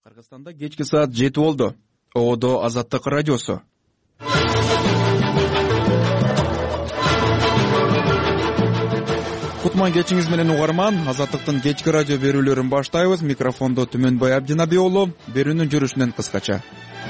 Кыргызстанда кечки саат 7 болду. Оодо Азаттык радиосу. Кутман кечиңиз менен угарман. Азаттыктын кечки радио берүүлөрүн баштайбыз. Микрофондо Түмөнбай Абдинаби уулу. Берүүнүн жүрүшүнөн кыскача.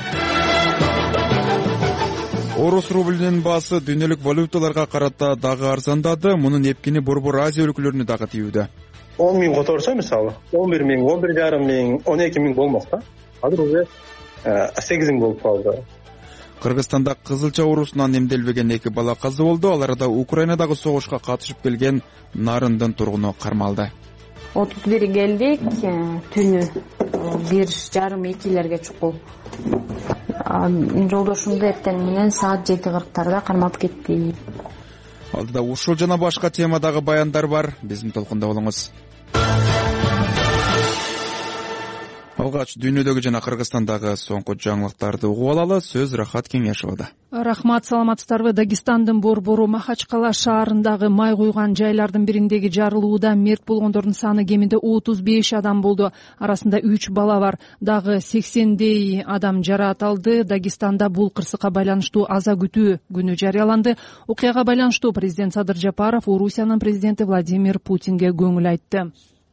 Орус рублинин баасы дүйнөлүк валюталарга карата дагы арзандады. Мунун эпкини Борбор Азия өлкөлөрүнө дагы тийүүдө. 10 миң которсо, мисалы, 11 миң, 11,5 миң, 12 миң болмок да. Азыр уже 8 миң болуп калды. Кыргызстанда кызылча оорусунан эмделбеген 2 бала каза болду. Алар да Украинадагы согушка катышып келген Нарындын тургуну кармалды. 31 келдик, түнү 1:30-2 чукул. Жолдошумду эртең менен саат 7:40 кармалып кетти. Алдыда ушул жана башка темадагы баяндар бар. Биздин толкунда болуңуз. Алгач дүйнөдөгү жана Кыргызстандагы соңку жаңылыктарды угуп алалы. Сөз Рахат Кеңешовада. Рахмат, саламатсыздарбы? Дагестандын Борбору Махачкала шаарындагы май куйган жайлардын бириндеги жарылууда мерт болгондордун саны кеминде 35 адам болду. Арасында 3 бала бар. Дагы 80дей адам жараат алды. Дагестанда бул кырсыкка байланыштуу аза күтүү күнү жарыяланды. Окуяга байланыштуу президент Садыр Жапаров Орусиянын президенти Владимир Путинге көңүл айтты.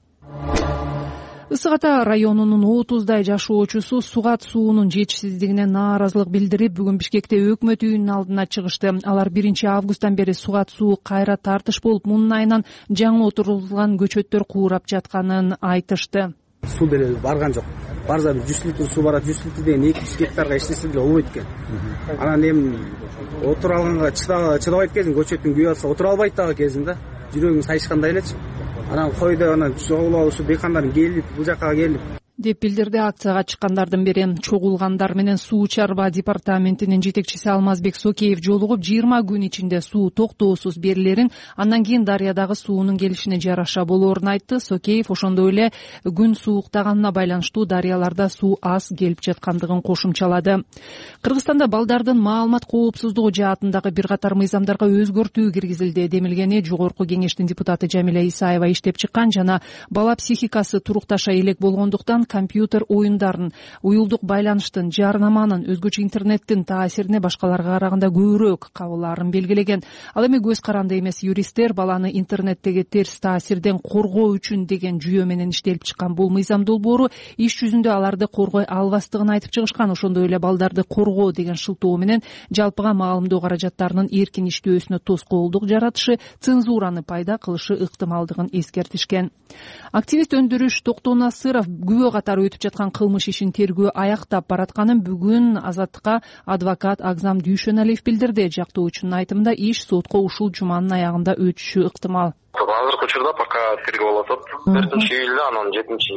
Ысык Ата районунун 30дай жашоочусу Сугат суунун жетишсиздигине нааразылык билдирип, бүгүн Бишкекте өкмөт үйүнүн алдына чыгышты. Алар 1-августтан бери Сугат суу кайра тартыш болуп, мунун айынан жаңы отурулган көчөттөр куурап жатканын айтышты. Суу деле барган жок. Барса 100 литр суу барат, 100 литр деген 200 гектарга эч нерсе деле болбойт экен. Анан эми отура алганга чыдабайт кезин, көчөттүн күйүп атса отура албайт дагы кезин да. Жүрөгүң сайышкандай элечи. Анан койдо анан чогулуп ушу дыйкандардын келип бул жакка келип деп билдирди акцияга чыккандардын бири. Чогулгандар менен суу чарба департаментинин жетекчиси Алмазбек Сокеев жолугуп, 20 күн ичинде суу токтоосуз берилерин, андан кийин дарыядагы суунун келишине жараша болоорун айтты. Сокеев ошондой эле күн сууктаганына байланыштуу дарыяларда суу аз келип жаткандыгын кошумчалады. Кыргызстанда балдардын маалымат коопсуздугу жаатындагы бир катар мыйзамдарга өзгөртүү киргизилди. Демилгени Жогорку кеңештин депутаты Жамиля Исаева иштеп чыккан жана бала психикасы турукташа элек болгондуктан компьютер оюндарын, уюлдук байланыштын, жарнаманын, өзгөчө интернеттин таасирине башкаларга караганда көбүрөөк кабылаарын белгилеген. Ал эми көз каранды эмес юристтер баланы интернеттеги терс таасирден коргоо үчүн деген жүйө менен иштелип чыккан бул мыйзам долбоору иш жүзүндө аларды коргой албастыгын айтып чыгышкан. Ошондой эле балдарды коргоо деген шылтоо менен жалпыга маалымдоо каражаттарынын эркин иштөөсүнө тоскоолдук жаратышы, цензураны пайда кылышы ыктымалдыгын эскертишкен. Активист Өндүрүш Токтонасыров күбө катары өтүп жаткан кылмыш ишин тергөө аяктап баратканын бүгүн Азаттыкка адвокат Агзам Дүйшөналиев билдирди. Жактоочунун айтымында иш сотко ушул жуманын аягында өтүшү ыктымал. Азыркы учурда пока тергөө болуп атат. 4-июлда, анан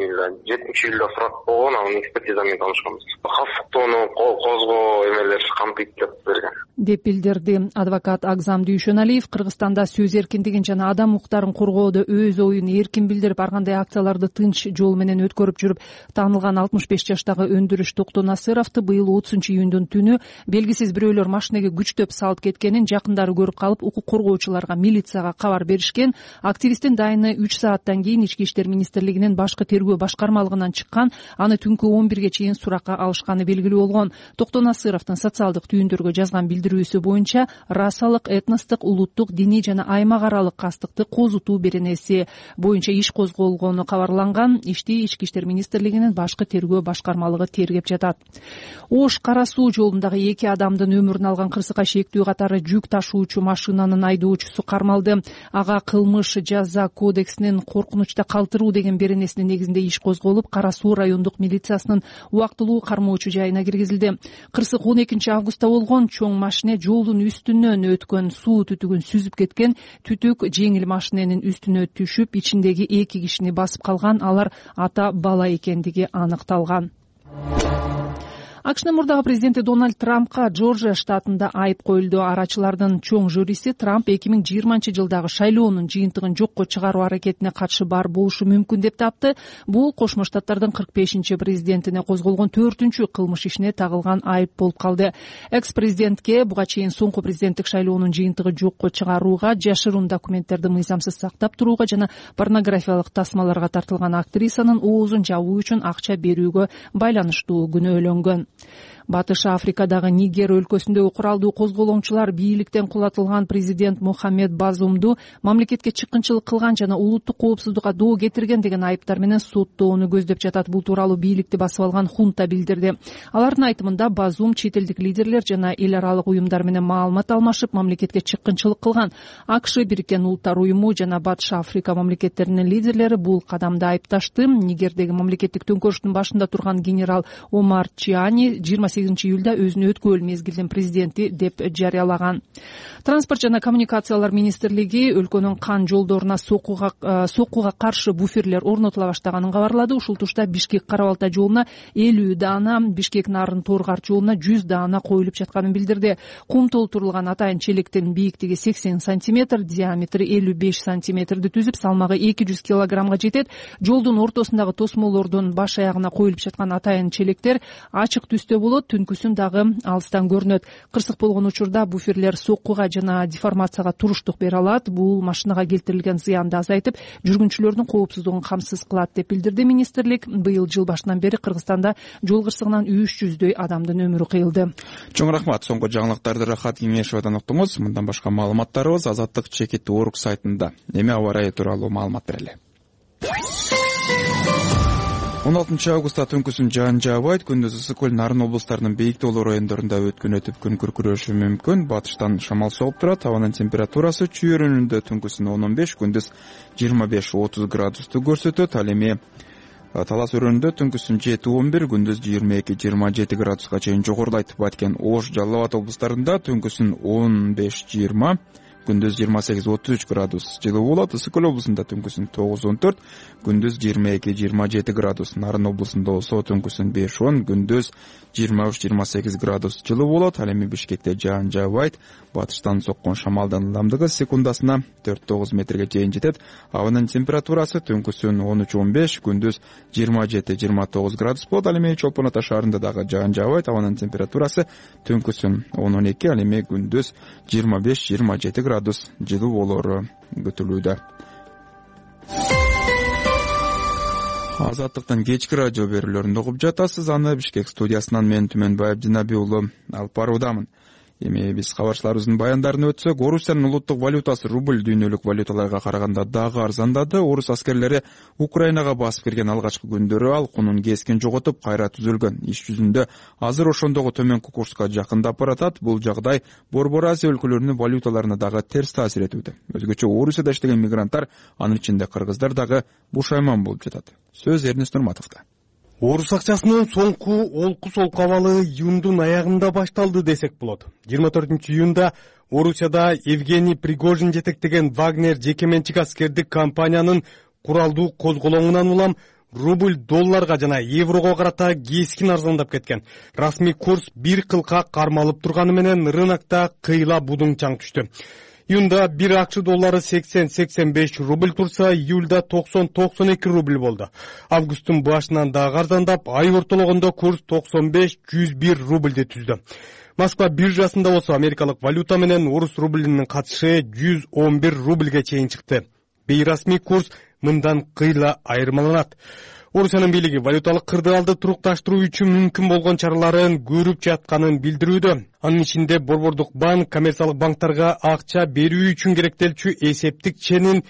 7-июлда сурак болгон, анын экспертиза менен таанышканбыз. Касыктоону козгоо эмелер камтыйт деп берген. Деп билдирди адвокат Агзам Дүйшөналиев. Кыргызстанда сөз эркиндигин жана адам укуктарын коргоодо өз оюн эркин билдирип, ар кандай акцияларды тынч жол менен өткөрүп жүрүп таанылган 65 жаштагы Өндүрүш Токтонасыровду быйыл 30-июндун түнү белгисиз бирөөлөр машинеге күчтөп салып кеткенин жакындары көрүп калып, укук коргоочуларга, милицияга кабар беришкен. Активисттин дайыны 3 сааттан кийин Ички иштер министрлигинин башкы тергөө башкармалыгынан чыккан, аны түнкү 11ге чейин суракка алышканы белгилүү болгон. Токтонасыровдун социалдык түйүндөргө жазган билдирүүсү боюнча расалык, этностук, улуттук, диний жана аймак аралык кастыкты козутуу беренеси боюнча иш козголгону кабарланган. Ишти Ички иштер министрлигинин башкы тергөө башкармалыгы тергеп жатат. Ош Кара суу жолундагы 2 адамдын өмүрүн алган кырсыкка шектүү катары жүк ташуучу машинанын айдоочусу кармалды. Ага кылмыш жаза кодексинин коркунучта калтыруу деген беренесинин негизинде иш козголуп, Кара суу райондук милициясынын убактылуу кармоочу жайына киргизилди. Кырсык 12-августта болгон. Чоң машине жолдун үстүнөн өткөн суу түтүгүн сүзүп кеткен. Түтүк жеңил машиненин үстүнө түшүп, ичиндеги 2 кишини басып калган. Алар ата бала экендиги аныкталган. акшнын мурдагы президенти Дональд Трампка Жоржия штатында айып коюлду. Арачылардын чоң жюриси Трамп 2020 жылдагы шайлоонун жыйынтыгын жокко чыгаруу аракетине катышы бар болушу мүмкүн деп тапты. Бул Кошмо Штаттардын 45-президентине козголгон 4-чү кылмыш ишине тагылган айып болуп калды. Экс-президентке буга чейин соңку президенттик шайлоонун жыйынтыгы жокко чыгарууга, жашыруун документтерди мыйзамсыз сактап турууга жана порнографиялык тасмаларга тартылган актрисанын оозун жабуу үчүн акча берүүгө байланыштуу күнөөлөнгөн. Батыш Африкадагы Нигер өлкөсүндөгү куралдуу козголоңчулар бийликтен кулатылган президент Мохаммед Базумду мамлекетке чыккынчылык кылган жана улуттук коопсуздукка доо кетирген деген айыптар менен соттоону көздөп жатат. Бул тууралуу бийликти басып алган хунта билдирди. Алардын айтымында Базум чет элдик лидерлер жана эл аралык уюмдар менен маалымат алмашып, мамлекетке чыккынчылык кылган. АКШ, Бириккен Улуттар уюму жана Батыш Африка мамлекеттеринин лидерлери бул кадамды айыпташты. Нигердеги мамлекеттик төңкөрүштүн башында турган генерал Омар Чиани 28-июлда өзүнү өткөл мезгилдин президенти деп жарыялаган. Транспорт жана коммуникациялар министрлиги өлкөнүн кан жолдоруна соккуга каршы буферлер орнотула баштаганын кабарлады. Ушул тушта Бишкек Кара-Балта жолуна 50 даана, Бишкек Нарын Торгар жолуна 100 даана коюлуп жатканын билдирди. Кум толтурулган атайын челектин бийиктиги 80 сантиметр, диаметри 55 сантиметрди түзүп, салмагы 200 килограммга жетет. Жолдун ортосундагы тосмолордун баш аягына коюлуп жаткан атайын челектер ачык түстө болот, түнкүсүн дагы алыстан көрүнөт. Кырсык болгон учурда буферлер соккуга жана деформацияга туруштук бере алат. Бул машинага келтирилген зыянды азайтып, жүргүнчүлөрдүн коопсуздугун камсыз кылат деп билдирди министрлик. Быйыл жыл башынан бери Кыргызстанда жол кырсыгынан 300дөй адамдын өмүрү кыйылды. Чоң рахмат. Соңку жаңылыктарды Рахат Кеңешовдон уктуңуз. Мындан башка маалыматтарыбыз Азаттык чекит орг сайтында. Эми аба ырайы тууралуу маалымат берели. 16 августта түнкүсүн жаан жаабайт. Күндүз Ысык-Көл, Нарын облустарынын бейик тоолуу райондорунда өткүнөтүп күн күркүрөшү мүмкүн. Батыштан шамал соғып турат. Абанын температурасы чүйөрүнүндө түнкүсүн 15, күндүз 25-30 градусту көрсөтөт. Ал эми Талас өрөөнүндө түнкүсүн 7-11, күндүз 22-27 градуска чейин жогорулайт. Баткен, Ош, Жалал Абад облустарында түнкүсүн 15-20, күндүз 28-33 градус жылуу болот. Ысык-Көл облусунда түнкүсүн 9-14, күндүз 22-27 градус. Нарын облусунда болсо түнкүсүн 5-10, күндүз 23-28 градус жылуу болот. Ал эми Бишкекте жаан жаабайт. Батыштан соккон шамалдын ылдамдыгы секундасына 4-9 метрге чейин жетет. Абанын температурасы түнкүсүн 13-15, күндүз 27-29 градус болот. Ал эми Чолпон Ата шаарында дагы жаан жаабайт. Абанын температурасы түнкүсүн 10-12, ал эми күндүз 25-27 градус жылуу болору күтүлүүдө. Азаттыктын кечки радио берүүлөрүн угуп жатасыз. Аны Бишкек студиясынан мен Түмөнбай Абдинаби уулу алып баруудамын. Эми биз кабарчыларыбыздын баяндарын өтсөк, Орусиянын улуттук валютасы рубль дүйнөлүк валюталарга караганда дагы арзандады. Орус аскерлери Украинага басып кирген алгачкы күндөрү ал кунун кескин жоготуп, кайра түзөлгөн. Иш жүзүндө азыр ошондогу төмөнкү курска жакындап баратат. Бул жагдай Борбор Азия өлкөлөрүнүн валюталарына дагы терс таасир этүүдө. Өзгөчө Орусияда иштеген мигранттар, анын ичинде кыргыздар дагы бушайман болуп жатат. Сөз Эрнест Нурматовдо. Орус акчасынын соңку олку-солку абалы июндун аягында башталды десек болот. 24-июнда Орусияда Евгений Пригожин жетектеген Вагнер жекеменчик аскердик компаниянын куралдуу козголоңунан улам рубль долларга жана еврого карата кескин арзандап кеткен. Расмий курс бир кылка кармалып турганы менен рынокто кыйла будуңчаң түштү. Июнда бир акш доллары 80-85 рубль турса, июлда 90-92 рубль болду. Августтун башынан дагы арзандап, ай ортологондо курс 95-101 рубльди түздү. Москва биржасында болсо америкалык валюта менен орус рублинин катышы 111 рубльге чейин чыкты. Бейрасмий курс мындан кыйла айырмаланат. Орусиянын бийлиги валюталык кырдаалды турукташтыруу үчүн мүмкүн болгон чараларын көрүп жатканын билдирүүдө. Анын ичинде Борбордук банк коммерциялык банктарга акча берүү үчүн керектелчү эсептик ченин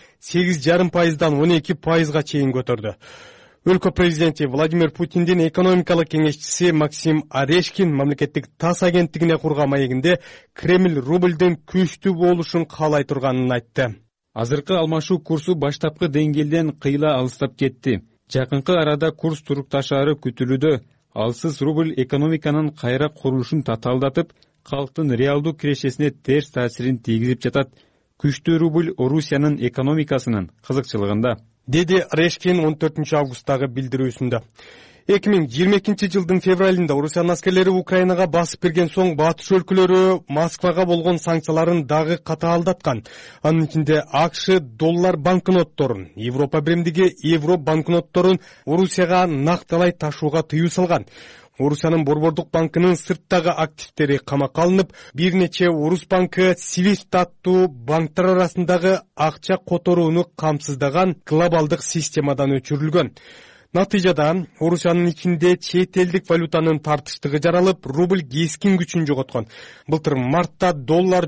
8,5%дан 12%га чейин көтөрдү. Өлкө президенти Владимир Путиндин экономикалык кеңешчиси Максим Орешкин мамлекеттик ТАСС агенттигине курган маегинде Кремль рубльдин күчтүү болушун каалай турганын айтты. Азыркы алмашуу курсу баштапкы деңгээлден кыйла алыстап кетти. Жакынкы арада курс турукташары күтүлүүдө. Алсыз рубль экономиканын кайра курулушун татаалдатып, калктын реалдуу кирешесине терс таасирин тийгизип жатат. Күчтүү рубль Орусиянын экономикасынын кызыкчылыгында, деди Орешкин 14 августтагы билдирүүсүндө. 2022-жылдын февралында Орусиянын аскерлери Украинага басып кирген соң батыш өлкөлөрү Москвага болгон санкцияларын дагы катаалдаткан. Анын ичинде АКШ доллар банкнотторун, Европа биримдиги евро банкнотторун Орусияга накталай ташууга тыюу салган. Орусиянын Борбордук банкынын сырттагы активдери камакка алынып, бир нече Орус банкы SWIFT аттуу банктар арасындагы акча которууну камсыздаган глобалдык системадан өчүрүлгөн. Натыйжада Орусиянын ичинде чет элдик валютанын тартыштыгы жаралып, рубль кескин күчүн жоготкон. Былтыр мартта доллар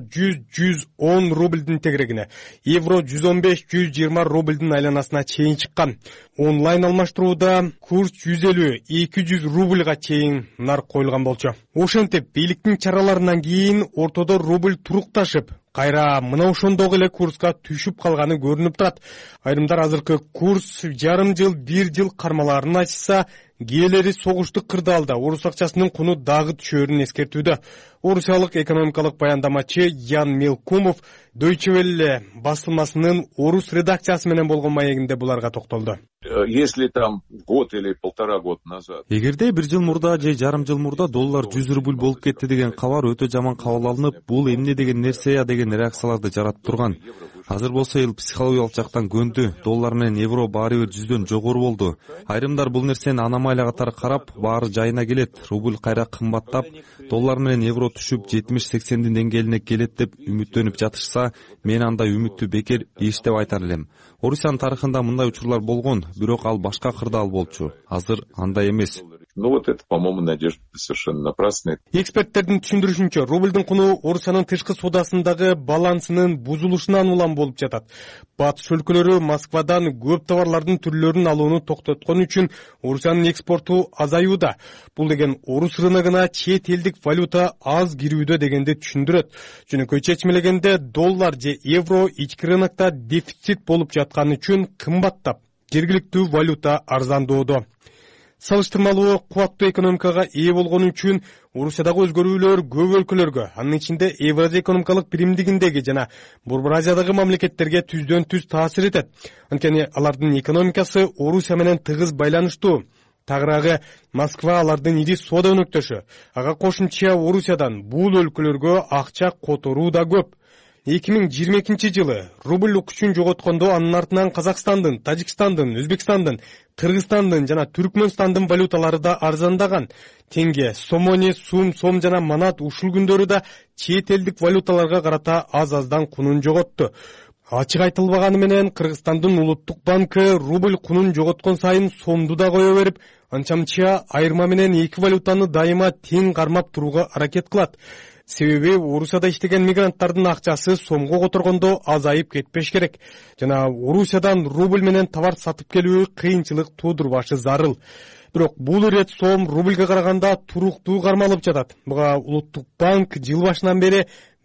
100-110 рубльдин тегерегине, евро 115-120 рубльдин айланасына чейин чыккан. Онлайн алмаштырууда курс 150-200 рубльга чейин нарк коюлган болчу. Ошентип, бийликтин чараларынан кийин ортодо рубль турукташып, кайра мына ошондогу эле курска түшүп калганы көрүнүп турат. Айрымдар азыркы курс жарым жыл, бир жыл кармаларын ачса, кээleri согуштук кырдаалда орус акчасынын куну дагы түшөөрүн эскертүүдө. Орусиялык экономикалык баяндамачы Ян Мелкумов Deutsche Welle басылмасынын орус редакциясы менен болгон маегинде буларга токтолду. Если там год или полтора года назад. Эгерде бир жыл мурда же жарым жыл мурда доллар 100 рубль болуп кетти деген кабар өтө жаман кабыл алынып, бул эмне деген нерсе я деген реакцияларды жаратып турган. Азыр болсо эл психологиялык жактан көндү. Доллар менен евро баары бир 100дөн жогору болду. Айрымдар бул нерсени аномалия катары карап, баары жайына келет. Рубль кайра кымбаттап, доллар менен евро түшүп 70-80дин деңгээлине келет деп үмүттөнүп жатышса, мен андай үмүттү бекер эч деп айтар элем. Орусиянын тарыхында мындай учурлар болгон, бирок ал башка кырдаал болчу. Азыр андай эмес. Ну вот это, по-моему, надежда совершенно напрасная. Эксперттердин түшүндүрүшүнчө, рубльдин куну Орусиянын тышкы соодасындагы балансынын бузулушунан улам болуп жатат. Батыш өлкөлөрү Москвадан көп товарлардын түрлөрүн алууну токтоткон үчүн Орусиянын экспорту азаюуда. Бул деген орус рыногуна чет элдик валюта аз кирүүдө дегенди түшүндүрөт. Жөнөкөй чечмелегенде доллар же евро ички рынокто дефицит болуп жатканы үчүн кымбаттап, жергиликтүү валюта арзандоодо. Салыштырмалуу кубаттуу экономикага ээ болгону үчүн Орусиядагы өзгөрүүлөр көп өлкөлөргө, анын ичинде Евразия экономикалык биримдигиндеги жана Борбор Азиядагы мамлекеттерге түздөн түз таасир этет. Анткени алардын экономикасы Орусия менен тыгыз байланыштуу. Тагыраагы Москва алардын ири соода өнөктөшү. Ага кошумча Орусиядан бул өлкөлөргө акча которуу да көп. 2022-жылы рубль күчүн жоготкондо анын артынан Казакстандын, Тажикстандын, Өзбекстандын, Кыргызстандын жана Түркмөнстандын валюталары да арзандаган. Тенге, сомони, сом жана манат ушул күндөрү да чет элдик валюталарга карата аз-аздан кунун жоготту. Ачык айтылбаганы менен Кыргызстандын улуттук банкы рубль кунун жоготкон сайын сомду да кое берип, анча-мынча айырма менен эки валютаны дайыма тең кармап турууга аракет кылат. Себеби Орусияда иштеген мигранттардын акчасы сомго которгондо азайып кетпеш керек. Жана Орусиядан рубль менен товар сатып келүү кыйынчылык туудурбашы зарыл. Бирок бул ирет сом рубльге караганда туруктуу кармалып жатат. Буга улуттук банк жыл башынан бери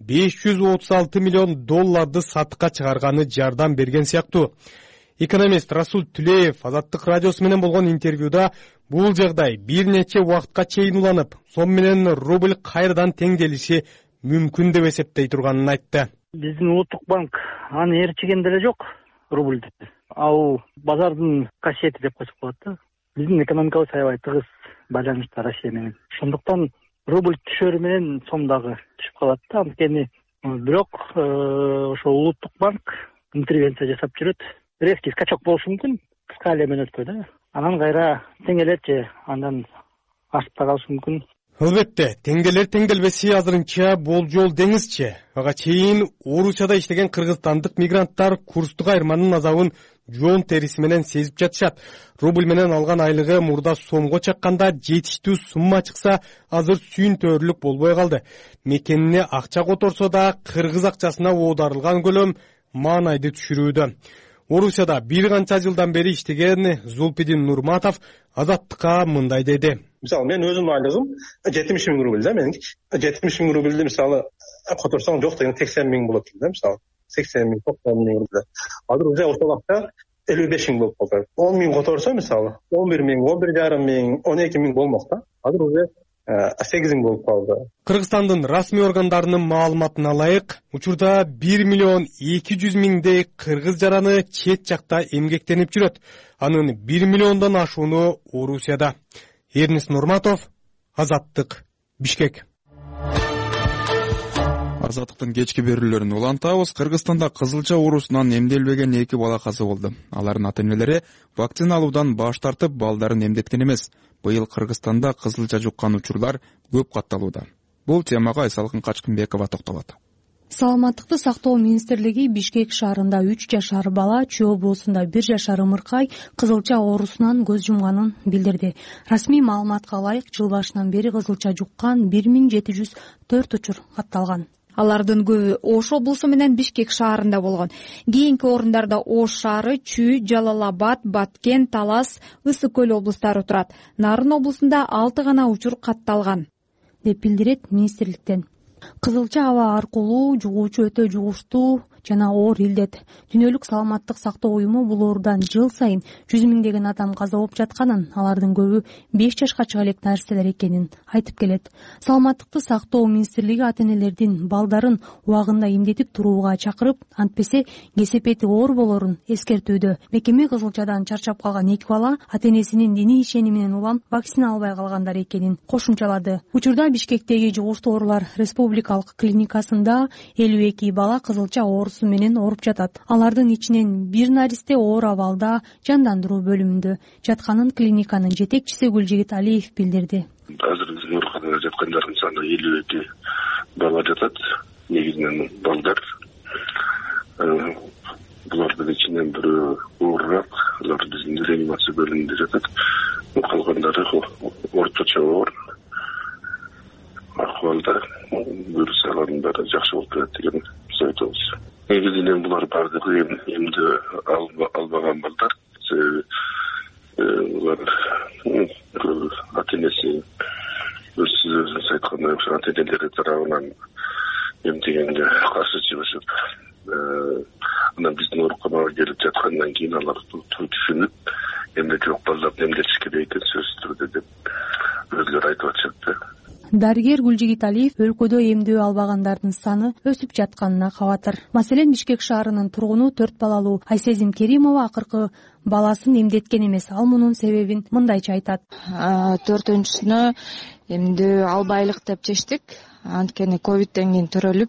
536 миллион долларды сатыкка чыгарганы жардам берген сыяктуу. Экономист Расул Түлеев Азаттык радиосу менен болгон интервьюда бул жагдай бир нече убакытка чейин уланып, сом менен рубль кайрадан теңделиши мүмкүн деп эсептей турганын айтты. Биздин улуттук банк аны ээрчиген деле жок рубльди. Ал базардын касиети деп койсок болот да. Биздин экономикабыз аябай тыгыз байланышта Россия менен. Ошондуктан рубль түшөрү менен сом дагы түшүп калат да. Анткени бирок ошо улуттук банк интервенция жасап жүрөт. Резкий скачок болушу мүмкүн, кыска эле мүнөткө да. Анан кайра теңелет же андан ашып да калышы мүмкүн. Албетте, теңделер теңделбеси азырынча болжол деңизчи. Ага чейин Орусияда иштеген кыргызстандык мигранттар курстук айырманын азабын жоон териси менен сезип жатышат. Рубль менен алган айлыгы мурда сомго чакканда жетиштүү сумма чыкса, азыр сүйүнтөрлүк болбой калды. Мекенине акча которсо да кыргыз акчасына оодарылган көлөм маанайды түшүрүүдө. Орусияда бир канча жылдан бери иштеген Зулпидин Нурматов Азаттыкка мындай деди. Мисалы, мен өзүмдүн айлыгым 70 миң рубль да, менин 70 миң рубльди мисалы которсоң жок деген 80 миң болот да, мисалы 80 миң, 90 миң рубль. Азыр уже ошол акча 55 миң болуп калды. 10 миң которсо мисалы 11 миң, 11,5 миң, 12 миң болмок да. Азыр уже 8 болуп калды. Кыргызстандын расмий органдарынын маалыматына ылайык, учурда 1.200.000 кыргыз жараны чет жакта эмгектенип жүрөт. Анын 1 миллиондон ашууну Орусияда. Эрнис Нурматов, Азаттык, Бишкек. Азаттыктын кечки берүүлөрүн улантабыз. Кыргызстанда кызылча оорусунан эмделбеген 2 бала каза болду. Алардын ата-энелери вакцина алуудан баш тартып, балдарын эмдеткен эмес. Быйыл Кыргызстанда кызылча жуккан учурлар көп катталууда. Бул темага Айсалкын Качкынбекова токтолот. Саламаттыкты сактоо министрлиги Бишкек шаарында 3 жашар бала, Чүй облусунда 1 жашар ымыркай кызылча оорусунан көз жумганын билдирди. Расмий маалыматка ылайык, жыл башынан бери кызылча жуккан 1704 учур катталган. Алардын көбү Ош облусу менен Бишкек шаарында болгон. Кийинки орундарда Ош шаары, Чүй, Жалал-Абад, Баткен, Талас, Ысык көл облустары турат. Нарын облусунда 6 гана учур катталган, деп билдирет министрликтен. Кызылча аба аркылуу жугуучу өтө жугуштуу жана оор илдет. Дүйнөлүк саламаттык сактоо уюму бул оорудан жыл сайын 100 миңдеген адам каза болуп жатканын, алардын көбү 5 жашка чыга элек нерселер экенин айтып келет. Саламаттыкты сактоо министрлиги ата-энелердин балдарын убагында эмдетип турууга чакырып, антпесе кесепети оор болорун эскертүүдө. Мекеме кызылчадан чарчап калган 2 бала ата-энесинин диний ишениминен улам вакцина албай калгандар экенин кошумчалады. Учурда Бишкектеги жугуштуу оорулар республикалык клиникасында 52 бала кызылча оорусу менен ооруп жатат. Алардын ичинен 1 наристе оор абалда жандандыруу бөлүмүндө жатканын клиниканын жетекчиси Гүлжигит Алиев билдирди. Азыр биздин ооруканада жаткандардын саны 52 бала жатат. Негизинен балдар. Булардын ичинен бирөө оорураак, алар биздин реанимация бөлүмүндө жатат. Калгандары орточо оор акыбалда, вирус алгандары жакшы болуп келет деген айтабыз. Негизинен булар бардыгы эмди албаган балдар. Булар ата-энеси өзүнүз айткандай ата-энелери тарабынан эмдегенге каршы чыгышып, анан биздин ооруканага келип жаткандан кийин алар түшүнүп, эмне жок балдарды эмдетиш керек экен сөзсүз түрдө деп өзүлөрү айтып атышат. Дарыгер Гүлжигит Алиев өлкөдө эмдөө албагандардын саны өсүп жатканына кабатыр. Маселен, Бишкек шаарынын тургуну 4 балалуу Айсезим Керимова акыркы баласын эмдеткен эмес. Ал мунун себебин мындайча айтат. 4-сүнө эмдөө албайлык деп чечтик. Анткени ковидтен кийин төрөлүп,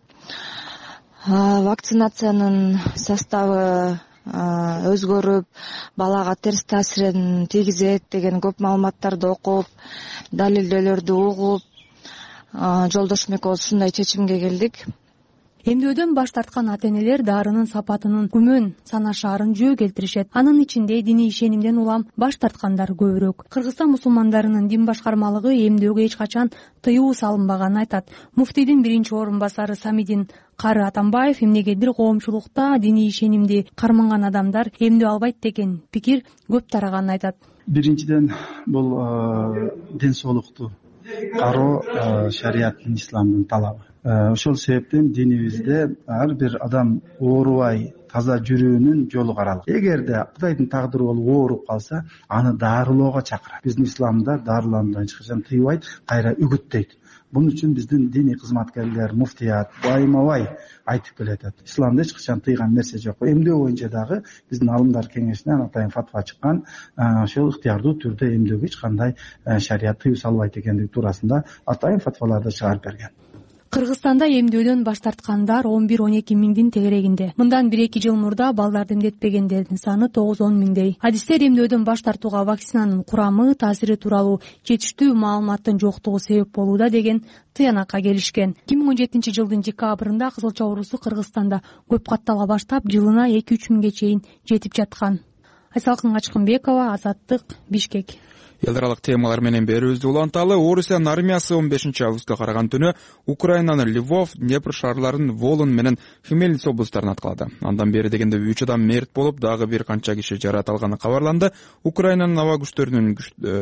вакцинациянын составы өзгөрүп, балага терс таасирин тийгизет деген көп маалыматтарды окуп, далилдөөлөрдү угуп, жолдошум экөөбүз ушундай чечимге келдик. Эмдөөдөн баш тарткан ата-энелер дарынын сапатынын күмөн санашаарын жөө келтиришет. Анын ичинде диний ишенимден улам баш тарткандар көбүрөөк. Кыргызстан мусулмандарынын дин башкармалыгы эмдөөгө эч качан тыюу салынбаганын айтат. Муфтийдин 1-орун басары Самидин Кары Атамбаев эмнегедир коомчулукта диний ишенимди карманган адамдар эмдөө албайт деген пикир көп тараганын айтат. Биринчиден бул ден соолукту кароо шариаттын, исламдын талабы. Ошол себептен динибизде ар бир адам оорубай таза жүрүүнүн жолу каралган. Эгерде Кудайдын тагдыры болуп ооруп калса, аны дарылоого чакырат. Биздин исламда дарылануудан эч качан тыйбайт, кайра үгүттөйт. Bunun için bizdin dini kızmatkerler, muftiyat, bayma-bay aytıp keletет. İslamda hiç kışan tıygan nerse yok. Emdөө boyunca dağı bizdin alımlar kengesinden atayın fatva çıkan şol ıhtiyarlı türde emdöөгө hiç kanday şariat tıyuu salбайт ekendigi tuurasында atayın fatvalarda çıgarıp berген. Кыргызстанда эмдөөдөн баш тарткандар 11-12 миңдин тегерегинде. Мындан 1-2 жыл мурда балдарды эмдетпегендердин саны 9-10 миңдей. Адистер эмдөөдөн баш тартууга вакцинанын курамы, таасири тууралуу жетиштүү маалыматтын жоктугу себеп болууда деген тыянакка келишкен. 2017 жылдын декабрында кызылча оорусу Кыргызстанда көп каттала баштап, жылына 2-3 миңге чейин жетип жаткан. Айсалкын Качкынбекова, Азаттык, Бишкек. Эл аралык темалар менен берүүбүздү уланталы. Орусиянын армиясы 15-августка караган түнү Украинанын Львов, Днепр шаарларын Волын менен Хмельниц облустарын аткалады. Андан бери дегенде 3 адам мерт болуп, дагы бир канча киши жараталганы кабарланды. Украинанын аба күчтөрүнүн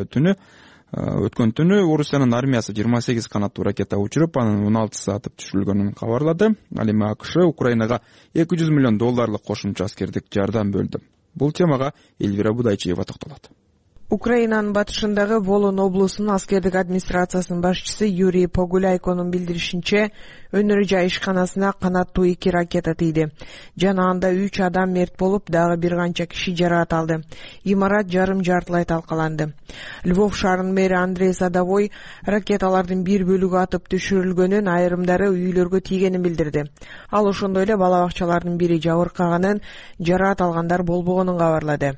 өткөн түнү Орусиянын армиясы 28 канаттуу ракета учуруп, анын 16сы атып түшүрүлгөнүн кабарлады. Ал эми АКШ Украинага $200 миллион кошумча аскердик жардам бөлдү. Бул темага Эльвира Будайчиева токтолот. Украинанын батышындагы Волын облусунун аскердик администрациясынын башчысы Юрий Погуляйконун билдиришинче, өнөр жай ишканасына канаттуу 2 ракета тийди. Жана анда 3 адам мерт болуп, дагы бир канча киши жараат алды. Имарат жарым-жартылай талкаланды. Львов шаарынын мэри Андрей Садовой ракеталардын бир бөлүгү атып түшүрүлгөнүн, айрымдары үйлөргө тийгенин билдирди. Ал ошондой эле бала бакчалардын бири жабыркаганын, жараат алгандар болбогонун кабарлады.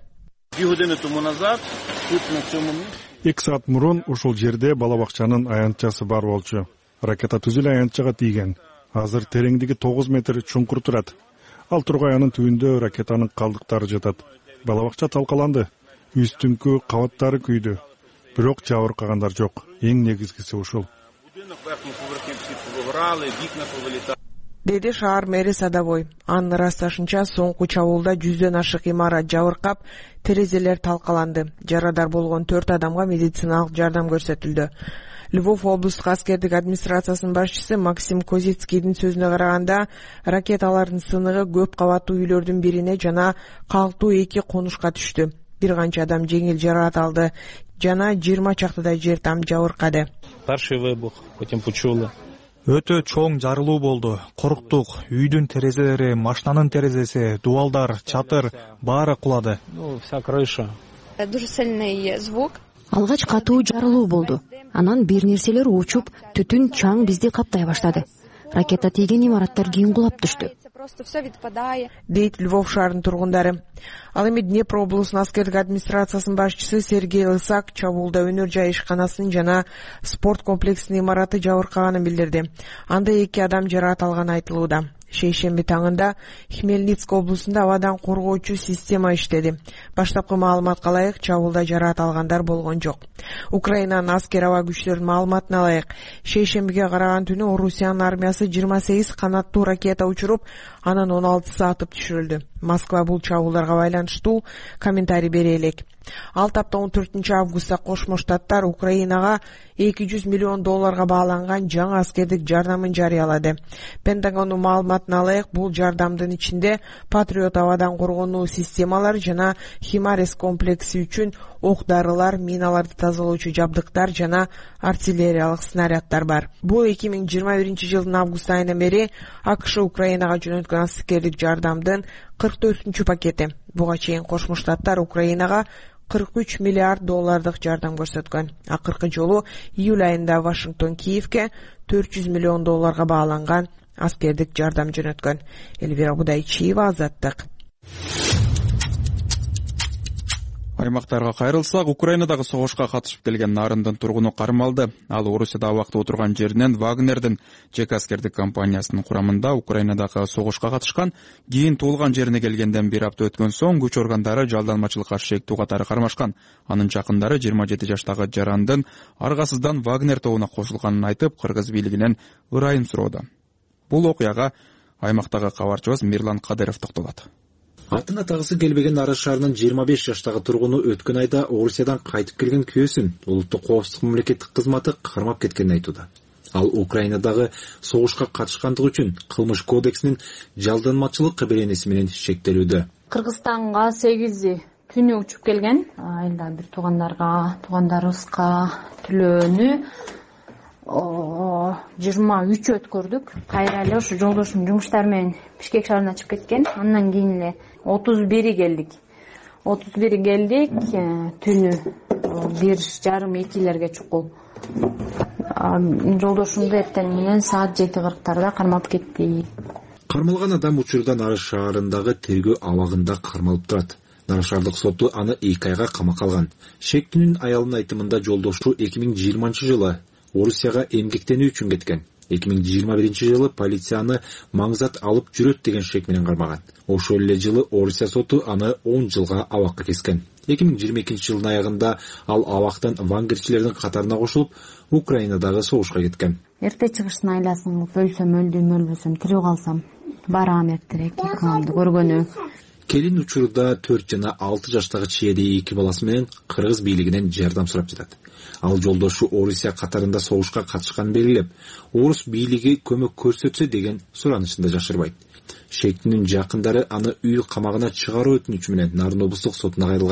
2 саат мурун ушул жерде бала бакчанын аянтчасы бар болчу. Ракета түз эле аянтчага тийген. Азыр тереңдиги 9 метр чуңкур турат. Ал тургаянын түбүндө ракетанын калдыктары жатат. Бала бакча талкаланды. Үстүңкү кабаттары күйдү. Бирок жабыркагандар жок. Эң негизгиси ушул. Деди шаар мэри Садовой. Анын ырасташынча, соңку чабуулда 100дөн ашык имарат жабыркап, терезелер талкаланды. Жарадар болгон 4 адамга медициналык жардам көрсөтүлдү. Львов облустук аскердик администрациясынын башчысы Максим Козицкийдин сөзүнө караганда, ракеталардын сыныгы көп кабаттуу үйлөрдүн бирине жана калктуу 2 конушка түштү. Бир канча адам жеңил жараат алды жана 20 чактыдай жер там жабыркады. Өтө чоң жарылуу болду. Коруктук. Үйдүн терезелери, машинанын терезеси, дубалдар, чатыр баары кулады. Алгач катуу жарылуу болду. Анан бир нерселер учуп, түтүн чаң бизди каптай баштады. Ракета тийген имараттар кийин кулап түштү. Дейт Львов шаарынын тургундары. Ал эми Днепр облусунун аскердик администрациясынын башчысы Сергей Лысак чабуулда өнөр жай ишканасынын жана спорт комплексинин имараты жабыркаганын билдирди. Анда 2 адам жараат алганы айтылууда. Шейшемби таңында Хмельницк облусунда абадан коргоочу система иштеди. Баштапкы маалыматка ылайык, чабуулда жараат алгандар болгон жок. Украинанын аскер аба күчтөрүнүн маалыматына ылайык, шейшембиге караган түнү Орусиянын армиясы 28 канаттуу ракета учуруп, анын 16сы атып түшүрүлдү. Москва бул чабуулдарга байланыштуу комментарий бере элек. Ал тапта 14 августта Кошмо Штаттар Украинага $200 миллион бааланган жаңы аскердик жардамын жарыялады. Пентагондун маалыматына ылайык, бул жардамдын ичинде Патриот абадан коргонуу системалары жана Химарес комплекси үчүн ок-дарылар, миналарды тазалоочу жабдыктар жана артиллериялык снаряддар бар. Бул 2021-жылдын август айынан бери АКШ Украинага жөнөткөн аскердик жардамдын 44-чү пакети. Буга чейин Кошмо Штаттар Украинага $43 миллиард жардам көрсөткөн. Акыркы жолу июль айында Вашингтон Киевке $400 миллион бааланган аскердик жардам жөнөткөн. Элвира Будайчиева, Азаттык. Аймактарга кайрылсак, Украинадагы согушка катышып келген нарындын тургуну кармалды. Ал Орусияда убакыт отурган жеринен Вагнердин жеке аскердик компаниясынын курамында Украинадагы согушка катышкан, кийин туулган жерине келгенден бир апта өткөн соң күч органдары жалданмачылыкка шектүү катары кармашкан. Анын жакындары 27 жаштагы жарандын аргасыздан Вагнер тобуна кошулганын айтып, кыргыз бийлигинен ырайым суроодо. Бул окуяга аймактагы кабарчыбыз Мирлан Кадыров токтолот. Атын атагысы келбеген Арыс шаарынын 25 жаштагы тургуну өткөн айда Орусиядан кайтып келген күйөөсүн улуттук коопсуздук мамлекеттик кызматы кармап кеткенин айтууда. Ал Украинадагы согушка катышкандыгы үчүн кылмыш кодексинин жалданмачылык беренеси менен шектелүүдө. Кыргызстанга 8 түнү учуп келген. Айылда бир туугандарыбызга төлөөнү 23 өткөрдүк. Кайра эле ошо жолдошум жумуштар менен Бишкек шаарына чыгып кеткен. Андан кийин эле 31 келдик. Түнү 1:30-2 чукул. Жолдошумду эртең менен саат 7:40 кармап кетти. Кармалган адам учурда Арыс шаарындагы тергөө абагында кармалып турат. Нараш шаардык соту аны 2 айга камакка алган. Шектүүнүн аялынын айтымында жолдошу 2020-жылы Орусияга эмгектенүү үчүн кеткен. 2021-жылы полицияны маңзат алып жүрөт деген шек менен кармаган. Ошол эле жылы Орусия соту аны 10 жылга абакка кескен. 2022-жылдын аягында ал абактан вангерчилердин катарына кошулуп, Украинадагы согушка кеткен. Эрте чыгыштын айласын өлсөм өлдүм, өлбөсөм тирүү калсам барам эртерээк экранды көргөнү. Келин учурда 4 жана 6 жаштагы чиеди 2 баласы менен кыргыз бийлигинен жардам сурап жатат. Ал жолдошу Орусия катарында согушка катышканын белгилеп, орус бийлиги көмөк көрсөтсө деген суранышында жашырбайт. Шектүүнүн жакындары аны үй камагына чыгаруу өтүнүчү менен Нарын облустук сотуна кайрылган.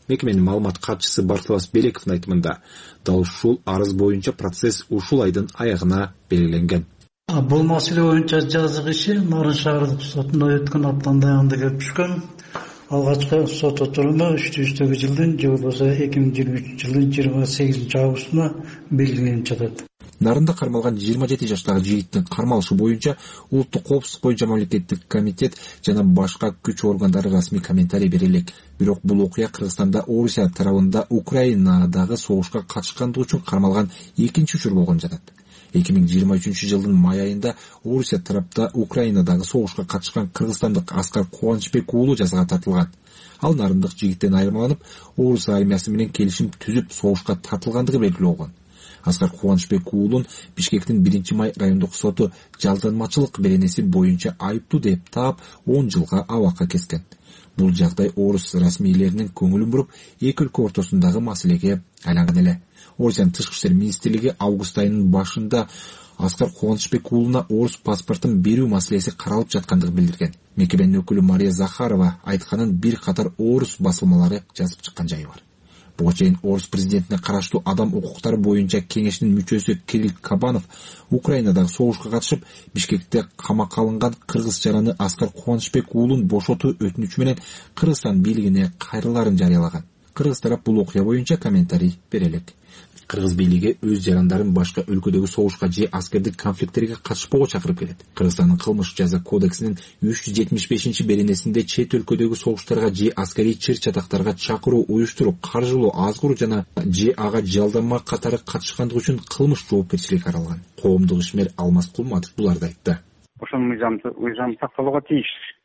Мекеменин маалымат катчысы Бартолас Белековдун айтымында дал ушул арыз боюнча процесс ушул айдын аягына белгиленген. Бул маселе боюнча жазык иши Нарын шаардык сотунда өткөн аптанын аягында келип түшкөн. Алгачкы сот отуруму 3-4 жылдын же болбосо 2023 жылдын 28-августуна белгиленип жатат. Нарында кармалган 27 жаштагы жигиттин кармалышы боюнча улуттук коопсуздук боюнча мамлекеттик комитет жана башка күч органдары расмий комментарий бере элек. Бирок бул окуя Кыргызстанда Орусия тарабында Украинадагы согушка катышкандыгы үчүн кармалган экинчи учур болгон жатат. 2023 жылдын май айында Орусия тарапта Украинадагы согушка катышкан кыргызстандык Аскар Кубанычбек уулу жазага тартылган. Ал нарындык жигиттен айырмаланып, Орус армиясы менен келишим түзүп согушка тартылгандыгы белгилүү болгон. Аскар Кубанычбек уулун Бишкектин 1-май райондук соту жалданмачылык беренеси боюнча айыптуу деп таап 10 жылга абакка kesкен. Бул жагдай орус расмийлеринин көңүлүн буруп, эки өлкө ортосундагы маселеге айланган эле. Орусиянын тышкы иштер министрлиги август айынын башында Аскар Кубанычбек уулуна орус паспортун берүү маселеси каралып жаткандыгын билдирген. Мекеменин өкүлү Мария Захарова айтканын бир катар орус басылмалары жазып чыккан жайы бар. Буга чейин орус президентине караштуу адам укуктары боюнча кеңешинин мүчөсү Кирилл Кабанов Украинадагы согушка катышып, Бишкекте камакка алынган кыргыз жараны Аскар Кубанычбек уулун бошотуу өтүнүчү менен Кыргызстан бийлигине кайрылаарын жарыялаган. Кыргыз тарап бул окуя боюнча комментарий бере элек. Кыргыз бийлиги өз жарандарын башка өлкөдөгү согушка же аскердик конфликттерге катышпоого чакырып келет. Кыргызстандын кылмыш жаза кодексинин 375-беренесинде чет өлкөдөгү согуштарга же аскерий чыр-чатактарга чакыруу, уюштуруп, каржылоо, азгыруу жана же ага жалданма катары катышкандыгы үчүн кылмыш жоопкерчилиги каралган. Коомдук ишмер Алмаз Кулматов буларды айтты. Ошол мыйзам сакталууга тийиш.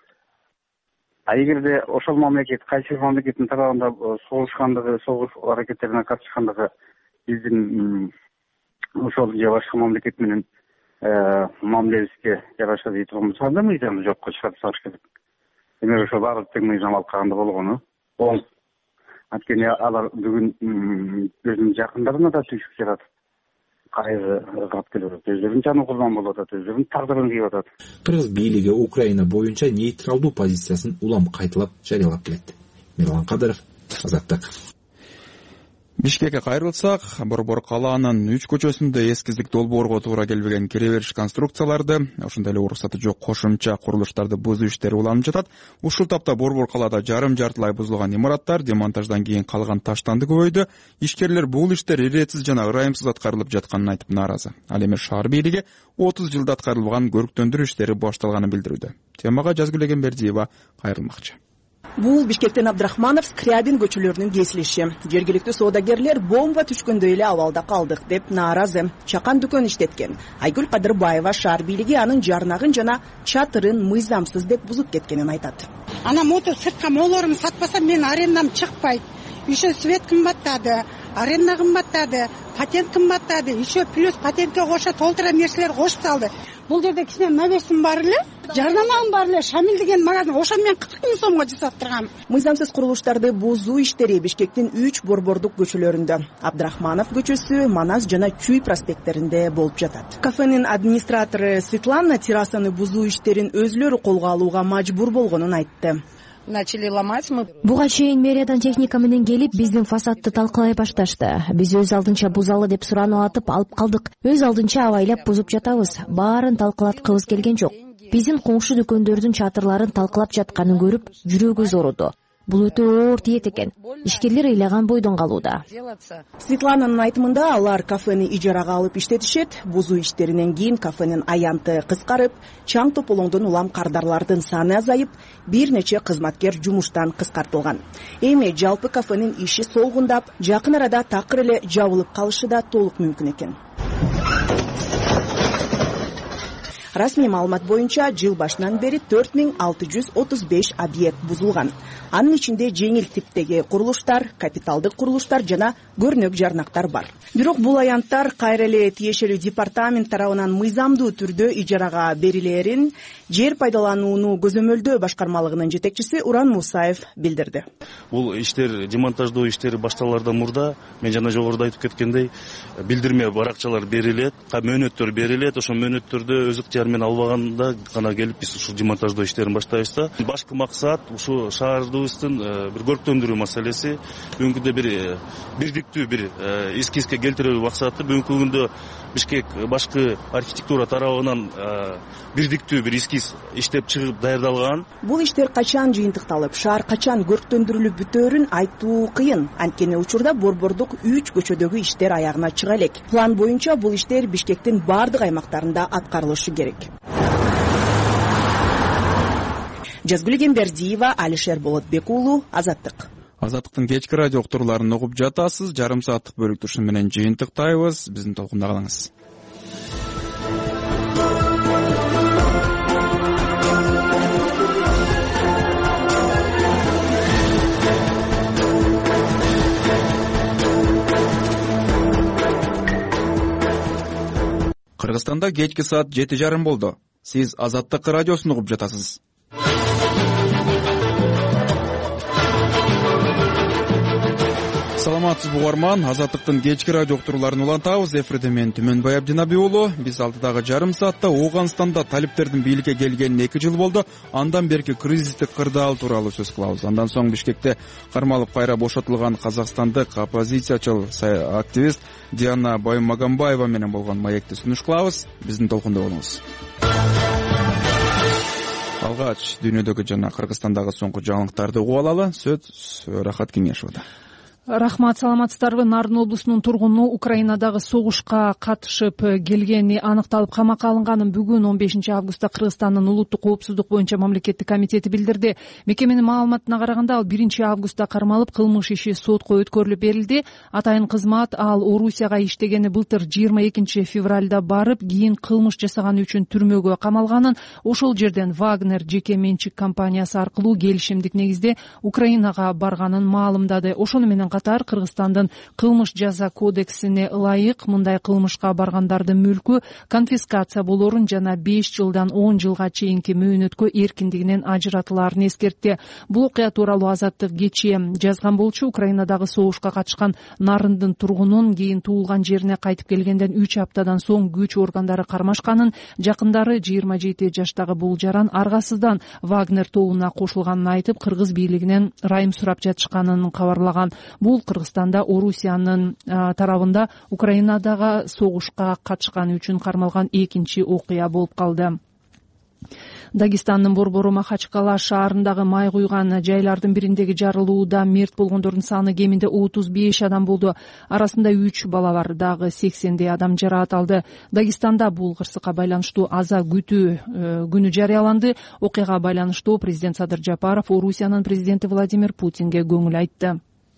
А эгерде ошол мамлекет кайсы мамлекеттин тарабында согуш аракеттерине катышкандыгы биздин ошол же башка мамлекет менен мамилебизге жараша дей турган болсо, анда мыйзамды жокко чыгарып салыш керек. Демек ошол баары тең мыйзам алып калганда болгону оң. Анткени алар бүгүн өзүнүн жакындарына да түйшүк жаратып, кайгы кап келип атат, өздөрүнүн жаны курбан болуп атат, өздөрүнүн тагдырын кийип атат. Кыргыз бийлиги Украина боюнча нейтралдуу позициясын улам кайталап жарыялап келет. Мирлан Кадыров, Азаттык. Бишкекке кайрылсак, Борбор калаанын 3 көчөсүндө эскиздик долбоорго туура келбеген кире-бериш конструкцияларды, ошондой эле уруксаты жок кошумча курулуштарды бузуу иштери уланып жатат. Ушул тапта Борбор калаада жарым-жартылай бузулган имараттар демонтаждан кийин калган таштанды көбөйдү. Ишкерлер бул иштер иретсиз жана ырайымсыз аткарылып жатканын айтып нааразы. Ал эми шаар бийлиги 30 жылда аткарылган көрктөндүрүү иштери башталганын билдирүүдө. Темага Жазгүл Эгембердиева кайрылмакчы. Бул Бишкектен Абдрахманов, Скрябин көчөлөрүнүн кесилиши. Жергиликтүү соодагерлер бомба түшкөндөй эле абалда калдык деп нааразы. Чакан дүкөн иштеткен Айгүл Кадырбаева шаар бийлиги анын жарнагын жана чатырын мыйзамсыз деп бузуп кеткенин айтат. Ана мотор сыртка молорун сатпасам мен арендам чыкпайт. Еще свет кымбаттады, аренда кымбаттады, патент кымбаттады, еще плюс патентке кошо толтура нерселер кошуп салды. Бул жерде кичине навесим бар эле, жарнамам бар эле, Шамил деген магазин, ошо мен 40 000 сомго жасап тургам. Мыйзамсыз курулуштарды бузуу иштери Бишкектин 3 борбордук көчөлөрүндө, Абдрахманов көчөсү, Манас жана Чүй проспекттеринде болуп жатат. Кафенин администратору Светлана террасаны бузуу иштерин өзлөрү колго алууга мажбур болгонун айтты. Начали ломать мы. Буга чейин мэриядан техника менен келип, биздин фасадты талкалай башташты. Биз өз алдынча бузалы деп суранып атып алып калдык. Өз алдынча абайлап бузуп жатабыз. Баарын талкалаткыбыз келген жок. Биздин коңшу дүкөндөрдүн чатырларын талкалап жатканын көрүп, жүрөгүбүз ооруду. Бул өтө оор тиет экен. Ишкерлер ыйлаган бойдон калууда. Светлананын айтымында алар кафени ижарага алып иштетишет. Бузуу иштеринен кийин кафенин аянты кыскарып, чаң тополоңдон улам кардарлардын саны азайып, бир нече кызматкер жумуштан кыскартылган. Эми жалпы кафенин иши солгундап, жакын арада такыр эле жабылып калышы да толук мүмкүн экен. Расмий маалымат боюнча жыл башынан бери 4635 объект бузулган. Анын ичинде жеңил типтеги курулуштар, капиталдык курулуштар жана көрнөк жарнактар бар. Бирок бул аянттар кайра эле тиешелүү департамент тарабынан мыйзамдуу түрдө ижарага берилерин жер пайдаланууну көзөмөлдөө башкармалыгынын жетекчиси Уран Мусаев билдирди. Бул иштер, демонтаждоо иштери башталардан мурда, мен жана жогоруда айтып кеткендей, билдирме баракчалар берилет, мөөнөттөр берилет, ошол мөөнөттөрдө өз ыктыяры жарым менен албаганда гана келип биз ушул демонтаждоо иштерин баштайбыз да. Башкы максат ушу шаарыбыздын бир көрктөндүрүү маселеси. Бүгүнкү күндө бир бирдиктүү бир эскизге келтирүү максаты. Бүгүнкү күндө Бишкек башкы архитектура тарабынан бирдиктүү бир эскиз иштеп чыгып даярдалган. Бул иштер качан жыйынтыкталып, шаар качан көрктөндүрүлүп бүтөөрүн айтуу кыйын. Анткени учурда борбордук 3 көчөдөгү иштер аягына чыга элек. План боюнча бул иштер Бишкектин бардык аймактарында аткарылышы керек. Жазгүл Гембердиева, Алишер Болотбек уулу, Азаттык. Азаттыктын кечки радио уктурууларын угуп жатасыз. Жарым сааттык бөлүктү ушун менен жыйынтыктайбыз. Биздин толкунда калыңыз. Кыргызстанда кечки саат 7:30 болду. Сиз Азаттык радиосун угуп жатасыз. Саламатсызбы угарман, Азаттыктын кечки радио уктурууларын улантабыз. Эфирде мен Түмөнбай Абдинаби уулу. Биз алдыдагы жарым саатта Ооганстанда талиптердин бийликке келгенине 2 жыл болду. Андан берки кризистик кырдаал тууралуу сөз кылабыз. Андан соң Бишкекте кармалып кайра бошотулган казакстандык оппозициячыл активист Диана Баймагамбаева менен болгон маекти сунуш кылабыз. Биздин толкунда болуңуз. Алгач дүйнөдөгү жана Кыргызстандагы соңку жаңылыктарды угуп алалы. Сөз Рахат Кеңешовда. Рахмат, саламатсыздарбы. Нарын облусунун тургуну Украинадагы согушка катышып келгени аныкталып камакка алынганын бүгүн 15 августта Кыргызстандын улуттук коопсуздук боюнча мамлекеттик комитети билдирди. Мекеменин маалыматына караганда ал 1 августта кармалып, кылмыш иши сотко өткөрүлүп берилди. Атайын кызмат ал Орусияга иштегени былтыр 22 февралда барып, кийин кылмыш жасаганы үчүн түрмөгө камалганын, ошол жерден Вагнер жеке менчик компаниясы аркылуу келишимдик негизде Украинага барганын маалымдады. Ошону менен катар Кыргызстандын кылмыш жаза кодексине ылайык мындай кылмышка баргандардын мүлкү конфискация болорун жана 5 жылдан 10 жылга чейинки мөөнөткө эркиндигинен ажыратылаарын эскертти. Бул окуя тууралуу Азаттык кечээ жазган болчу. Украинадагы согушка катышкан Нарындын тургунун кийин туулган жерине кайтып келгенден 3 аптадан соң күч органдары кармашканын, жакындары 27 жаштагы бул жаран аргасыздан Вагнер тобуна кошулганын айтып, кыргыз бийлигинен ырайым сурап жатышканын кабарлаган. Бул Кыргызстанда Орусиянын тарабында Украинадагы согушка катышканы үчүн кармалган экинчи окуя болуп калды. Дагестандын борбору Махачкала шаарындагы май куйган жайлардын бириндеги жарылууда мерт болгондордун саны кеминде 35 адам болду. Арасында 3 бала бар, дагы 80 адам жараат алды. Дагестанда бул кырсыкка байланыштуу аза күтүү күнү жарыяланды. Окуяга байланыштуу президент Садыр Жапаров Орусиянын президенти Владимир Путинге көңүл айтты.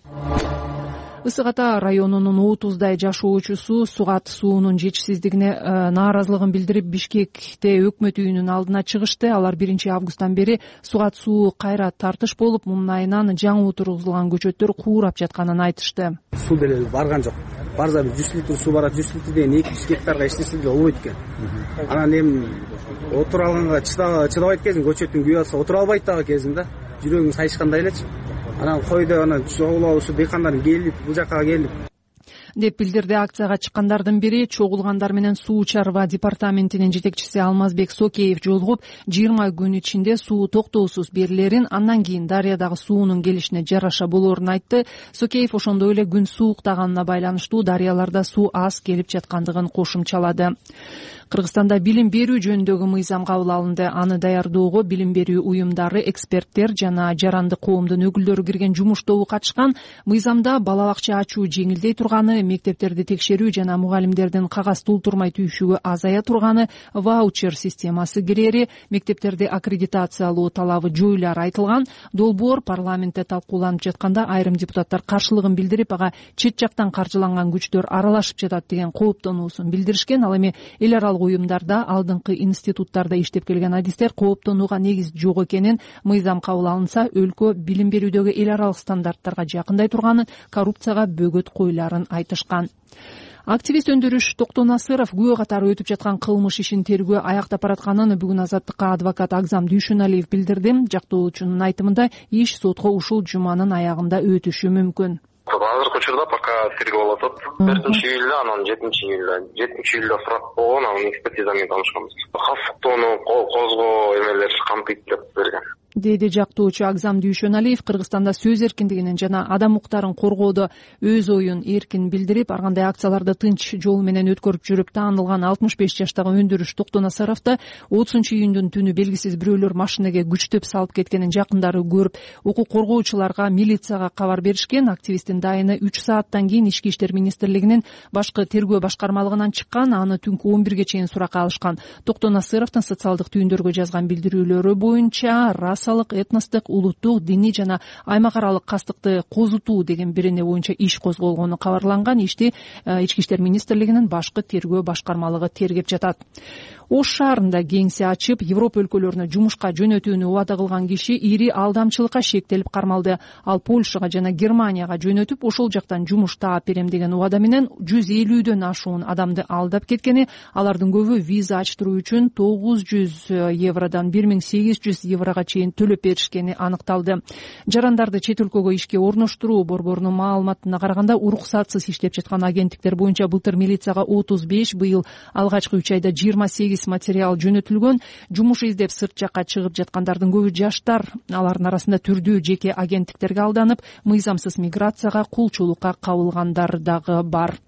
Ысык Ата районунун 30дай жашоочусу Сугат суунун жетишсиздигине нааразылыгын билдирип Бишкекте өкмөт үйүнүн алдына чыгышты. Алар 1 августтан бери Сугат суу кайра тартыш болуп, мунун айынан жаңы отургузулган көчөттөр куурап жатканын айтышты. Суу деле барган жок. Барса 100 литр суу барат, 100 литр деген 200 гектарга иштесе деле болбойт экен. Анан эми отура алганга чыдабайт кезин, көчөттүн күйүп атса отура албайт дагы кезин да. Жүрөгүң сайышкандай элечи. Анан койдо анан чогулуп ушу дыйкандар келип, бул жакка келип деп билдирди. Акцияга чыккандардын бири чогулгандар менен суу чарба департаментинин жетекчиси Алмазбек Сокеев жолугуп, 20 күн ичинде суу токтоосуз берилерин, андан кийин дарыядагы суунун келишине жараша болоорун айтты. Сокеев ошондой эле күн сууктаганына байланыштуу дарыяларда суу аз келип жаткандыгын кошумчалады. Кыргызстанда билим берүү жөнүндөгү мыйзам кабыл алынды. Аны даярдоого билим берүү уюмдары, эксперттер жана жарандык коомдун өкүлдөрү кирген жумуш тобу катышкан. Мыйзамда бала бакча ачуу жеңилдей турганы, мектептерди текшерүү жана мугалимдердин кагаз толтурмай түйшүгү азая турганы, ваучер системасы кирери, мектептерди аккредитациялоо талабы жоюлары айтылган. Долбоор парламентте талкууланып жатканда айрым депутаттар каршылыгын билдирип, ага чет жактан каржыланган күчтөр аралашып жатат деген кооптонуусун билдиришкен. Ал эми эл аралык уюмдарда, алдыңкы институттарда иштеп келген адистер кооптонууга негиз жок экенин, мыйзам кабыл алынса өлкө билим берүүдөгү эл аралык стандарттарга жакындай турганын, коррупцияга бөгөт коюларын айтышкан. Активист Өндүрүш Токтонасыров күбө катары өтүп жаткан кылмыш ишин тергөө аяктап баратканын бүгүн Азаттыкка адвокат Агзам Дүйшүналиев билдирди. Жактоочунун айтымында иш сотко ушул жуманын аягында өтүшү мүмкүн. азыркы учурда пока тергөө болуп атат. 4-июлда, анан 7-июлда сурак болгон, анын экспертиза менен таанышканбыз. Касыктоону козгоо эмелер камтыйт деп берген, деди жактоочу Агзам Дүйшөналиев. Кыргызстанда сөз эркиндигинин жана адам укуктарын коргоодо өз оюн эркин билдирип, ар кандай акцияларды тынч жол менен өткөрүп жүрүп таанылган 65 жаштагы өндүрүш Токтонасаровду 30-июндун түнү белгисиз бирөөлөр машинеге күчтөп салып кеткенин жакындары көрүп, укук коргоочуларга, милицияга кабар беришкен. Активисттин дайыны 3 сааттан кийин Ички иштер министрлигинин башкы тергөө башкармалыгынан чыккан, аны түнкү 11ге чейин суракка алышкан. Токтонасаровдун социалдык түйүндөргө жазган билдирүүлөрү боюнча расалык, этностук, улуттук, диний жана аймак аралык кастыкты козутуу деген бирине боюнча иш козголгону кабарланган. Ишти Ички иштер министрлигинин башкы тергөө башкармалыгы тергеп жатат. Ош шаарында кеңсе ачып, Европа өлкөлөрүнө жумушка жөнөтүүнү убада кылган киши ири алдамчылыкка шектелип кармалды. Ал Польшага жана Германияга жөнөтүп, ошол жактан жумуш таап берем деген убада менен 150дөн ашуун адамды алдап кеткени, алардын көбү виза ачтыруу үчүн 900 евродан 1800 еврога чейин төлөп беришкени аныкталды. Жарандарды чет өлкөгө ишке орноштуруу борборунун маалыматына караганда, уруксатсыз иштеп жаткан агенттиктер боюнча былтыр милицияга 35, быйыл алгачкы 3 айда 28 материал жөнөтүлгөн. Жумуш издеп сырт жакка чыгып жаткандардын көбү жаштар. Алардын арасында түрдүү жеке агенттиктерге алданып, мыйзамсыз миграцияга, кулчулукка кабылгандар дагы бар.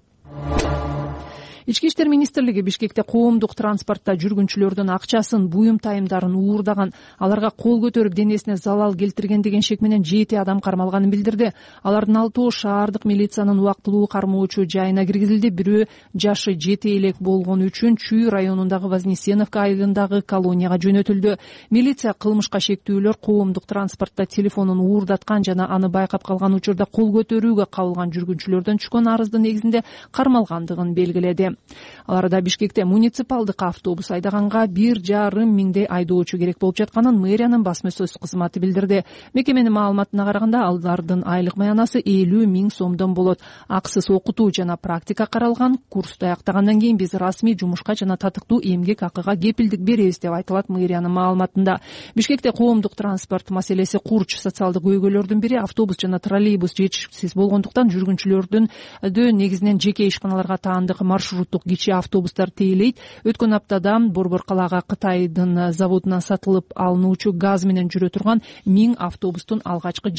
Ички иштер министрлиги Бишкекте коомдук транспортто жүргүнчүлөрдүн акчасын, буюм тайымдарын уурдаган, аларга кол көтөрүп денесине залал келтирген деген шек менен 7 адам кармалганын билдирди. Алардын 6 шаардык милициянын убактылуу кармоочу жайына киргизилди. Бирөө жашы 7 элек болгон үчүн Чүй районундагы Вознесеновка айылындагы колонияга жөнөтүлдү. Милиция кылмышка шектүүлөр коомдук транспортто телефонун уурдаткан жана аны байкап калган учурда кол көтөрүүгө кабылган жүргүнчүлөрдөн түшкөн арыздын негизинде кармалгандыгын белгиледи. Аларда Бишкекте муниципалдык автобус айдаганга 1,5 миңдей айдоочу керек болуп жатканын мэриянын басма сөз кызматы билдирди. Мекеменин маалыматына караганда, алардын айлык маянасы 50 миң сомдон болот. Акысыз окутуу жана практика каралган. Курсту аяктагандан кийин биз расмий жумушка жана татыктуу эмгек акыга кепилдик беребиз деп айтылат мэриянын маалыматында. Бишкекте коомдук транспорт маселеси курч. Социалдык көйгөйлөрдүн бири автобус жана троллейбус жетишсиз болгондуктан жүргүнчүлөрдүн негизинен жеке ишканаларга таандык маршруттук кичи автобустар тейлейт. Өткөн аптада Борбор калаага Кытайдын заводунан сатылып алынуучу газ менен жүрө турган 1000 автобустун алгачкы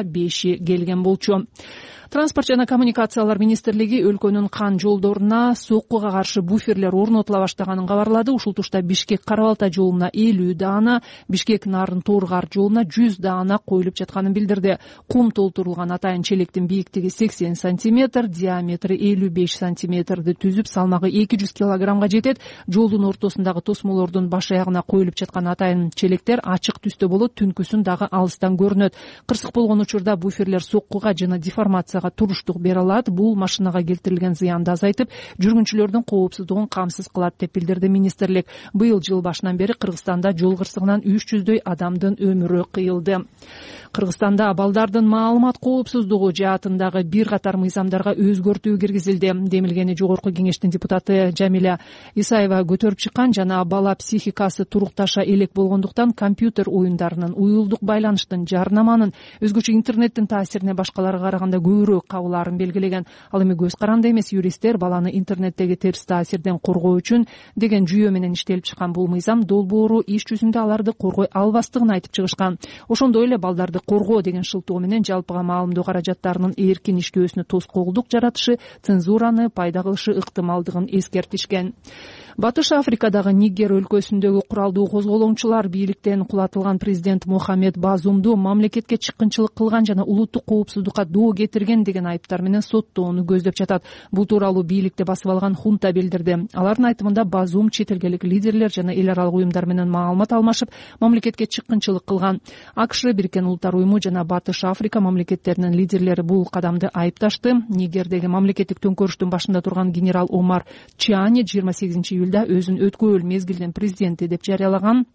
25 келген болчу. Транспорт жана коммуникациялар министрлиги өлкөнүн кан жолдоруна соккуга каршы буферлер орнотула баштаганын кабарлады. Ушул тушта Бишкек-Карабалта жолуна 50 даана, Бишкек-Нарын-Торгар жолуна 100 даана коюлуп жатканын билдирди. Кум толтурулган атайын челектин бийиктиги 80 сантиметр, диаметри 55 сантиметрди түзүп, салмагы 200 килограммга жетет. Жолдун ортосундагы тосмолордун баш аягына коюлуп жаткан атайын челектер ачык түстө болот, түнкүсүн дагы алыстан көрүнөт. Кырсык болгон учурда буферлер соккуга жана деформацияга туруштук бере алат. Бул машинага келтирилген зыянды азайтып, жүргүнчүлөрдүн коопсуздугун камсыз кылат деп билдирди министрлик. Быйыл жыл башынан бери Кыргызстанда жол кырсыгынан 300дөй адамдын өмүрү кыйылды. Кыргызстанда балдардын маалымат коопсуздугу жаатындагы бир катар мыйзамдарга өзгөртүү киргизилди. Демилгени жогорку кеңештин депутаты Жамиля Исаева көтөрүп чыккан. Жана бала психикасы турукташа элек болгондуктан компьютер оюндарынын, уюлдук байланыштын, жарнаманын, өзгөчө интернеттин таасирине башкаларга караганда көбүрөөк кабылаарын белгилеген. Ал эми көз каранды эмес, юристтер баланы интернеттеги терс таасирден коргоо үчүн деген жүйө менен иштелип чыккан бул мыйзам долбоору иш жүзүндө аларды коргой албастыгын айтып чыгышкан. Ошондой эле балдарды коргоо деген шылтоо менен жалпыга маалымдоо каражаттарынын эркин иштөөсүнө тоскоолдук жаратышы, цензураны пайда кылышы ыктымалдыгын эскертишкен. Батыш Африкадагы Нигер өлкөсүндөгү куралдуу козголоңчулар бийликтен кулатылган президент Мохамед Базумду мамлекетке чыккынчылык кылган жана улуттук коопсуздукка доо кетирген деген айыптар менен соттоону көздөп жатат. Бул тууралуу бийликти басып алган хунта билдирди. Алардын айтымында Базум чет элдик лидерлер жана эл аралык уюмдар менен маалымат алмашып, мамлекетке чыккынчылык кылган. АКШ, Бириккен Улуттар уюму жана Батыш Африка мамлекеттеринин лидерлери бул кадамды айыпташты. Нигердеги мамлекеттик төңкөрүштүн башында турган генерал Омар Чиани 28 июлда өзүн өткөрүл мезгилдин президенти деп жарыялаган.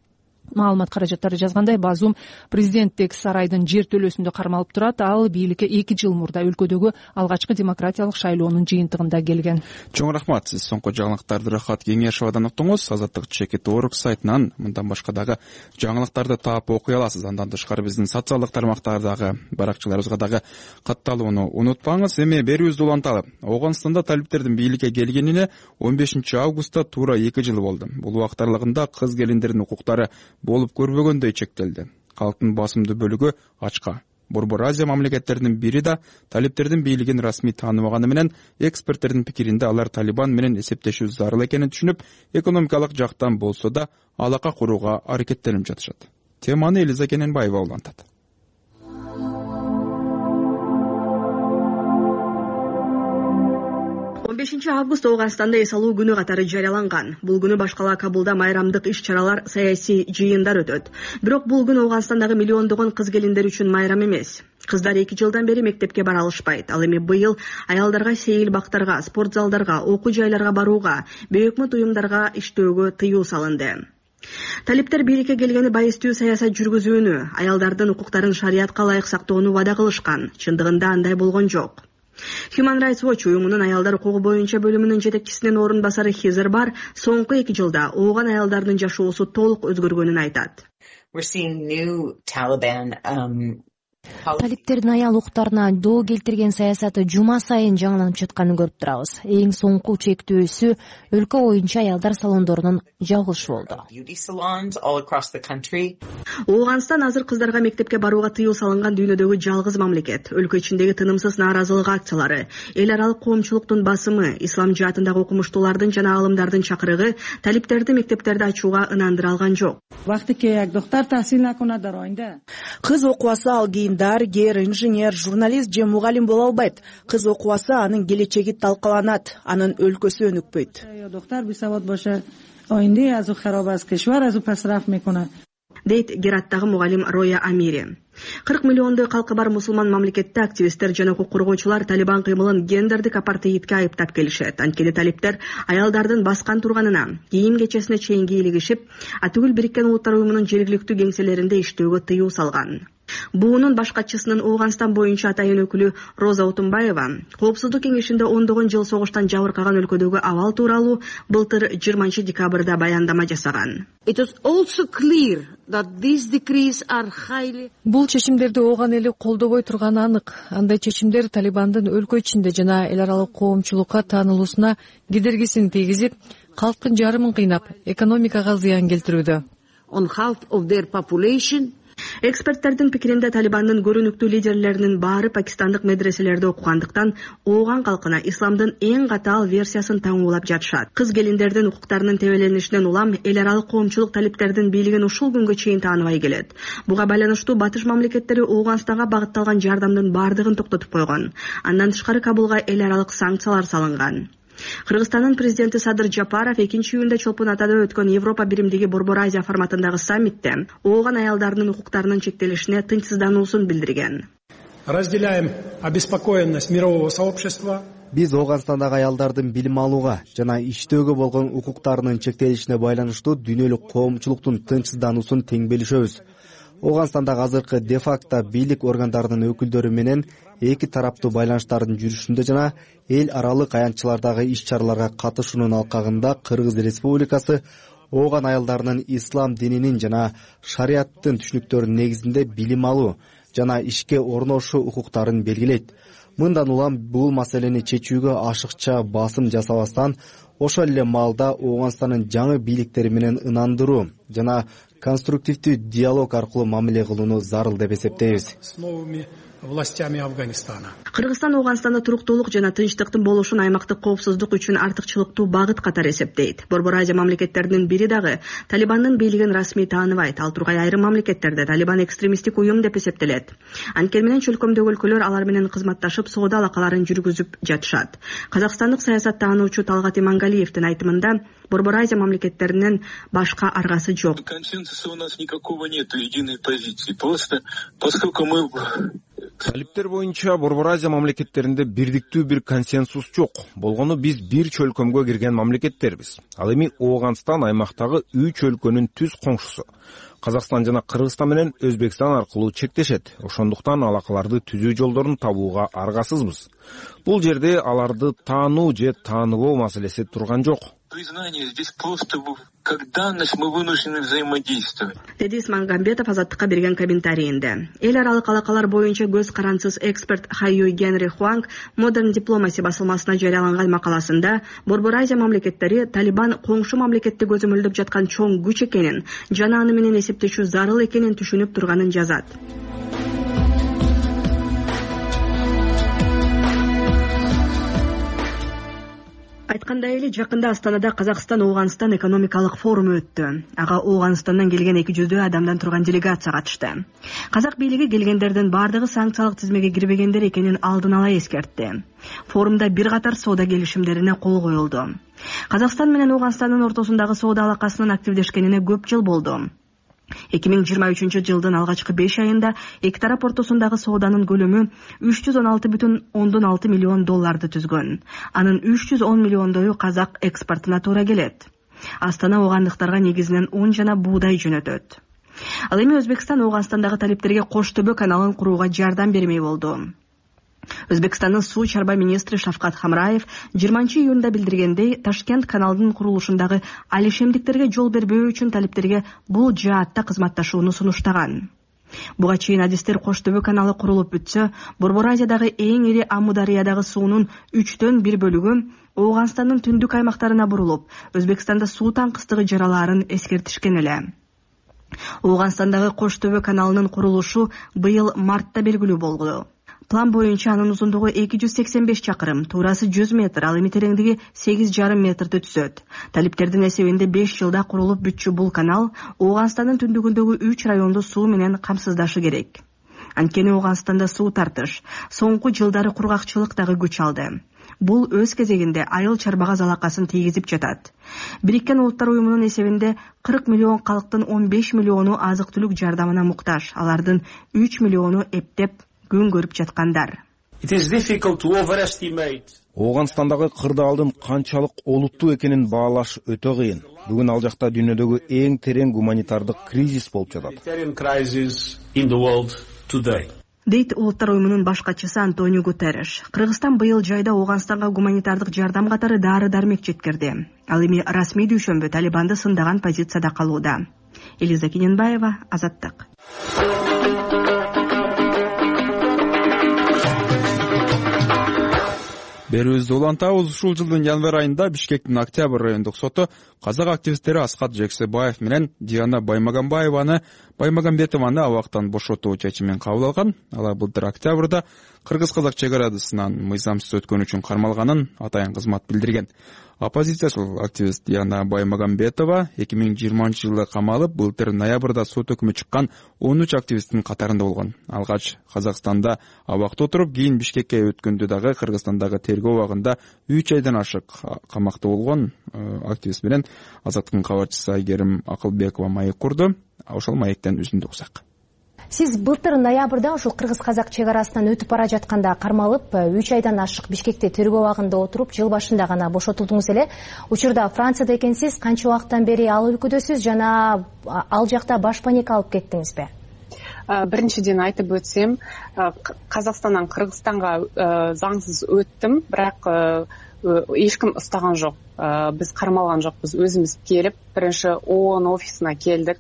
маалымат каражаттары жазгандай, Базум президенттик сарайдын жер төлөөсүндө кармалып турат. Ал бийликке 2 жыл мурда өлкөдөгү алгачкы демократиялык шайлоонун жыйынтыгында келген. Чоң рахмат. Сиз соңку жаңылыктарды Рахат Кеңешовадан уктуңуз. Азаттык Чекит.org сайтынан мындан башка дагы жаңылыктарды таап окуй аласыз. Андан тышкары биздин социалдык тармактардагы баракчаларыбызга дагы катталууну унутпаңыз. Эми берүүбүздү уланталы. Ооганстанда талиптердин бийликке келгенине 15 августта туура 2 жыл болду. Бул убакыт аралыгында кыз келиндердин укуктары болуп көрбөгөндөй чектелди. Калктын басымдуу бөлүгү ачка. Борбор Азия мамлекеттеринин бири да талиптердин бийлигин расмий тааныбаганы менен эксперттердин пикиринде алар Талибан менен эсептешүү зарыл экенин түшүнүп, экономикалык жактан болсо да алака курууга аракеттенип жатышат. Теманы Элиза Кененбаева улантат. 15 август Ооганстанда эс алуу күнү катары жарыяланган. Бул күнү башкала Кабулда майрамдык иш-чаралар, саясий жыйындар өтөт. Бирок бул күн Ооганстандагы миллиондогон кыз келиндер үчүн майрам эмес. Кыздар 2 жылдан бери мектепке бара алышпайт. Ал эми быйыл аялдарга сейил бактарга, спорт залдарга, окуу жайларга барууга, бейөкмөт уюмдарга иштөөгө тыюу салынды. Талиптер бийликке келгени байыстуу саясат жүргүзүүнү, аялдардын укуктарын шариятка ылайык сактоону вада кылышкан. Чындыгында андай болгон жок. Human Rights Watch уюмунун аялдар укугу боюнча бөлүмүнүн жетекчисинин орун басары Хизер Бар соңку 2 жылда ооган аялдардын жашоосу толук өзгөргөнүн айтат. Талиптердин аял укуктарына доо келтирген саясаты жума сайын жаңыланып жатканын көрүп турабыз. Эң соңку чектөөсү өлкө боюнча аялдар салондорунун жабылышы болду. Ооганстан азыр кыздарга мектепке барууга тыюу салынган дүйнөдөгү жалгыз мамлекет. Өлкө ичиндеги тынымсыз нааразылык акциялары, эл аралык коомчулуктун басымы, ислам жаатындагы окумуштуулардын жана аалымдардын чакырыгы талиптерди мектептерди ачууга ынандыра алган жок. Кыз окуасы алгейиндар, гер, инженер, журналист же мугалим боло албайт. Кыз окуасы анын келечеги талкаланат, анын өлкөсү өнүкпөйт. Дейт Гераттагы мугалим Роя Амири. 40 миллиондой калкы бар мусулман мамлекетте активисттер жана укук коргоочулар Талибан кыймылын гендердик апартеидке айыптап келишет. Анткени талиптер аялдардын баскан турганына, кийим кечесине чейин кийлигишип, Атүгүл Бириккен Улуттар уюмунун жергиликтүү кеңселеринде иштөөгө тыюу салган. Буунун башкачысынын Ооганстан боюнча атайын өкүлү Роза Утунбаева Коопсуздук кеңешинде ондогон жыл согуштан жабыркаган өлкөдөгү абал тууралуу былтыр 20 декабрда баяндама жасаган. Бул чечимдерди ооган эли колдобой турганы анык. Андай чечимдер Талибандын өлкө ичинде жана эл аралык коомчулукка таанылуусуна кедергисин тийгизип, калктын жарымын кыйнап, экономикага зыян келтирүүдө. Эксперттердин пикиринде Талибандын көрүнүктүү лидерлеринин баары пакистандык медреселерде окугандыктан ооган калкына исламдын эң катаал версиясын таңуулап жатышат. Кыз келиндердин укуктарынын тебеленишинен улам эл аралык коомчулук талиптердин бийлигин ушул күнгө чейин тааныбай келет. Буга байланыштуу батыш мамлекеттери Ооганстанга багытталган жардамдын бардыгын токтотуп койгон. Андан тышкары Кабулга эл аралык санкциялар салынган. Кыргызстандын президенти Садыр Жапаров 2-июнда Чолпон Атада өткөн Европа биримдиги Борбор Азия форматындагы саммитте ооган аялдардын укуктарынын чектелишине тынчсыздануусун билдирген. Разделяем обеспокоенность мирового сообщества. Биз Ооганстандагы аялдардын билим алууга жана иштөөгө болгон укуктарынын чектелишине байланыштуу дүйнөлүк коомчулуктун тынчсыздануусун тең билишебиз. Ооганстандагы азыркы де-факто бийлик органдарынын өкүлдөрү менен эки тараптуу байланыштардын жүрүшүндө жана эл аралык аянтчылардагы иш-чараларга катышуунун алкагында Кыргыз Республикасы ооган аялдарынын ислам дининин жана шарияттын түшүнүктөрүнүн негизинде билим алуу жана ишке орношуу укуктарын белгилейт. Мындан улам бул маселени чечүүгө ашыкча басым жасабастан, ошол эле маалда Ооганстандын жаңы бийликтери менен ынандыруу жана конструктивдүү диалог аркылуу мамиле кылууну зарыл деп эсептейбиз. Властями Афганистана. Кыргызстан Ооганстанда туруктуулук жана тынчтыктын болушун аймактык коопсуздук үчүн артыкчылыктуу багыт катары эсептейт. Борбор Азия мамлекеттеринин бири дагы Талибандын бийлигин расмий тааныбайт. Ал тургай айрым мамлекеттерде Талибан экстремисттик уюм деп эсептелет. Анткени менен чөлкөмдөгү өлкөлөр алар менен кызматташып соода алакаларын жүргүзүп жатышат. Казакстандык саясаттаануучу Талгат Имангалиевдин айтымында Борбор Азия мамлекеттеринин башка аргасы жок. Консенсуса у нас никакого нету, единой позиции. Просто поскольку мы Талиптер боюнча Борбор Азия мамлекеттеринде бирдиктүү бир консенсус жок. Болгону биз бир чөлкөмгө кирген мамлекеттербиз. Ал эми Ооганстан аймактагы 3 өлкөнүн түз коңшусу. Казакстан жана Кыргызстан менен Өзбекстан аркылуу чектешет. Ошондуктан алакаларды түзүү жолдорун табууга аргасызбыз. Бул жерде аларды таануу же тааныбоо маселеси турган жок. Признание здесь просто как данность, мы вынуждены взаимодействовать. Деди Исмагамбетов Азаттыкка берген комментарийинде. Эл аралык алакалар боюнча көз карансыз эксперт Хайюй Генри Хуанг Modern Diplomacy басылмасына жарыяланган макаласында Борбор Азия мамлекеттери Талибан коңшу мамлекетти көзөмөлдөп жаткан чоң күч экенин жана аны менен эсептешүү зарыл экенин түшүнүп турганын жазат. Айткандай эле жакында Астанада Казакстан-Ооганстан экономикалык форуму өттү. Ага Ооганстандан келген 200 адамдан турган делегация катышты. Казак бийлиги келгендердин бардыгы санкциялык тизмеге кирбегендер экенин алдын ала эскертти. Форумда бир катар соода келишимдерине кол коюлду. Казакстан менен Ооганстандын ортосундагы соода алакасынын активдешкенине көп жыл болду. 2023 жылдын алгачкы 5 айында эки тарап ортосундагы сооданын көлөмү 316,6 миллион долларды түзгөн. Анын 310 миллиондою казак экспортуна туура келет. Астана оогандыктарга негизинен un жана буудай жөнөтөт. Ал эми Өзбекстан Ооганстандагы талиптерге Кош Төбө каналын курууга жардам бермей болду. Өзбекстандын суу чарба министри Шавкат Хамраев 20-июнда билдиргендей, Ташкент каналдын курулушундагы алишемдиктерге жол бербөө үчүн талиптерге бул жаатта кызматташууну сунуштаган. Буга чейин адистер Кош Төбө каналы курулуп бүтсө, Борбор Азиядагы эң ири Амудариядагы суунун 3/1 бөлүгү Ооганстандын түндүк аймактарына бурулуп, Өзбекстанда суу таңкыстыгы жаралаарын эскертишкен эле. Ооганстандагы Кош Төбө каналынын курулушу быйыл мартта белгилүү болгулу. План боюнча анын узундугу 285 чакырым, туурасы 100 метр, ал эми тереңдиги 8,5 метрди түзөт. Талиптердин эсебинде 5 жылда курулуп бүтчү бул канал Ооганстандын түндүгүндөгү 3 районду суу менен камсыздашы керек. Анткени Ооганстанда суу тартыш, соңку жылдары кургакчылык дагы күч алды. Бул өз кезегинде айыл чарбага залакасын тийгизип жатат. Бириккен Улуттар уюмунун эсебинде 40 миллион калктын 15 миллиону азык-түлүк жардамына муктаж, алардын 3 миллиону эптеп күн көрүп жаткандар. Ооганстандагы кырдаалдын канчалык олуттуу экенин баалаш өтө кыйын. Бүгүн ал жакта дүйнөдөгү эң терең гуманитардык кризис болуп жатат. Дейт Улуттар уюмунун баш катчысы Антонио Гутерреш. Кыргызстан быйыл жайда Ооганстанга гуманитардык жардам катары дары-дармек жеткирди. Ал эми расмий дүйшөмбү Талибанды сындаган позицияда калууда. Элиза Кененбаева, Азаттык. Берүүбүздү улантабыз. Ушул жылдын январь айында Бишкектин Октябрь райондук соту казак активисттери Аскат Жексебаев менен Диана Баймагамбетованы абактан бошотуу чечимин кабыл алган. Алар былтыр октябрда кыргыз-казак чек арадысынан мыйзамсыз өткөн үчүн кармалганын атайын кызмат билдирген. Оппозициячыл активист Диана Баймагамбетова 2020 жылы камалып, былтыр ноябрда сот өкүмү чыккан 13 активисттин катарында болгон. Алгач Казакстанда абакта отуруп, кийин Бишкекке өткөндө дагы Кыргызстандагы тергөө убагында 3 айдан ашык камакта болгон. Активист менен Азаттыктын кабарчысы Айгерим Акылбекова маек курду. Ошол маектен үзүндү уксак. Сиз былтыр ноябрда ушул кыргыз-казак чек арасынан өтүп бара жатканда кармалып, 3 айдан ашык Бишкекте тергөө абагында отуруп, жыл башында гана бошотулдуңуз эле. Учурда Францияда экенсиз, канча убакыттан бери ал өлкөдөсүз жана ал жакта баш паника алып кеттиңизби? Биринчиден айтып өтсем, Казакстандан Кыргызстанга заңсыз өттүм, бирок эчким устаган жок. Биз кармалган жокпуз, өзүбүз келип, биринчи ООН офисине келдик.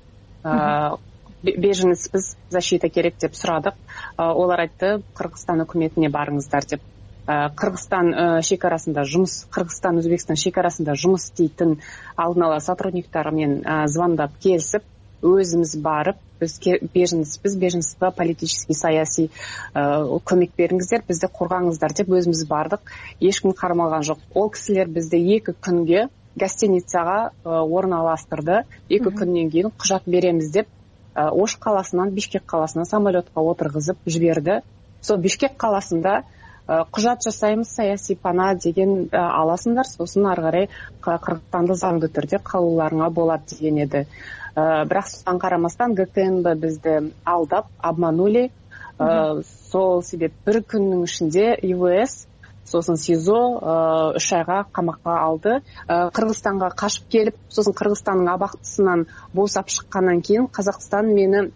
Беженецпиз, защита керек деп сурадык. Олар айтты, Кыргызстан өкмөтүнө барыңыздар деп. Кыргызстан шекарасында жұмыс, Кыргызстан Өзбекстан шекарасында жұмыс істейтін алдын ала сотрудниктармен звондап келісіп, өзіміз барып, біз беженецпиз, политический саяси көмек беріңіздер, бізді қорғаңыздар деп өзіміз бардық. Ешкім қармалған жоқ. Ол кісілер бізді 2 күнге гостиницаға орналастырды. 2 күннен кейін құжат береміз деп Ош қаласынан Бишкек қаласына самолетқа отырғызып жіберді. Сол Бишкек қаласында құжат жасаймыз, саяси пана деген аласыңдар, сосын ары қарай Қырғызстанды заңды түрде қалуларыңа болады деген еді. Бірақ соған қарамастан ГКНБ бізді алдап, обманули. Сол себеп 1 күннің ішінде ИВС сосын СИЗО 3 айга камакка алды. Кыргызстанга кашып келип, сосын Кыргызстандын абактысынан босап шыккандан кийин Казакстан мени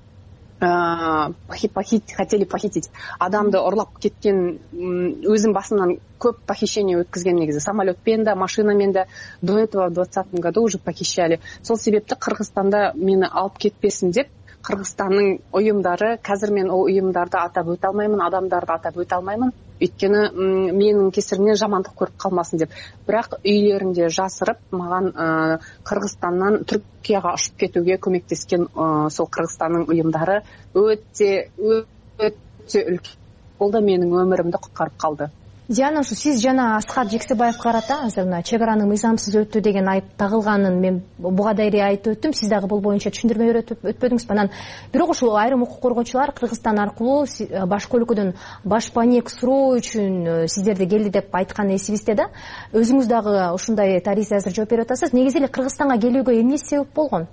хотели похитить. Адамды урлап кеткен, өзүм басымдан көп похищение өткізген негізі. Самолетпен да, машинамен да до этого в 2020 году уже похищали. Сол себепті Кыргызстанда мені алып кетпесін деп, Кыргызстанның ұйымдары, қазір мен ол ұйымдарды атап өте алмаймын, адамдарды атап өте алмаймын. Өйткені менің кесірімнен жамандық көріп қалмасын деп. Бірақ үйлерінде жасырып, маған Кыргызстаннан Түркияға ұшып кетуге көмектескен сол Кыргызстанның ұйымдары өте үлкен болды, менің өмірімді құтқарып қалды. Диана, ушу сиз жана Аскар Жексебаев карата азыр мына чек-аранын мыйзамсыз өттү деген айып тагылганын мен буга дейре айтып өттүм. Сиз дагы бул боюнча түшүндүрмө өтпөдүңүз. Анан бирок ушул айрым укук коргоочулар Кыргызстан аркылуу башка өлкөдөн башпаанек суроо үчүн сиздерди келди деп айткан эсибизде да. Өзүңүз дагы ушундай тарихи азыр жооп берип атасыз. Негизи эле Кыргызстанга келүүгө эмне себеп болгон?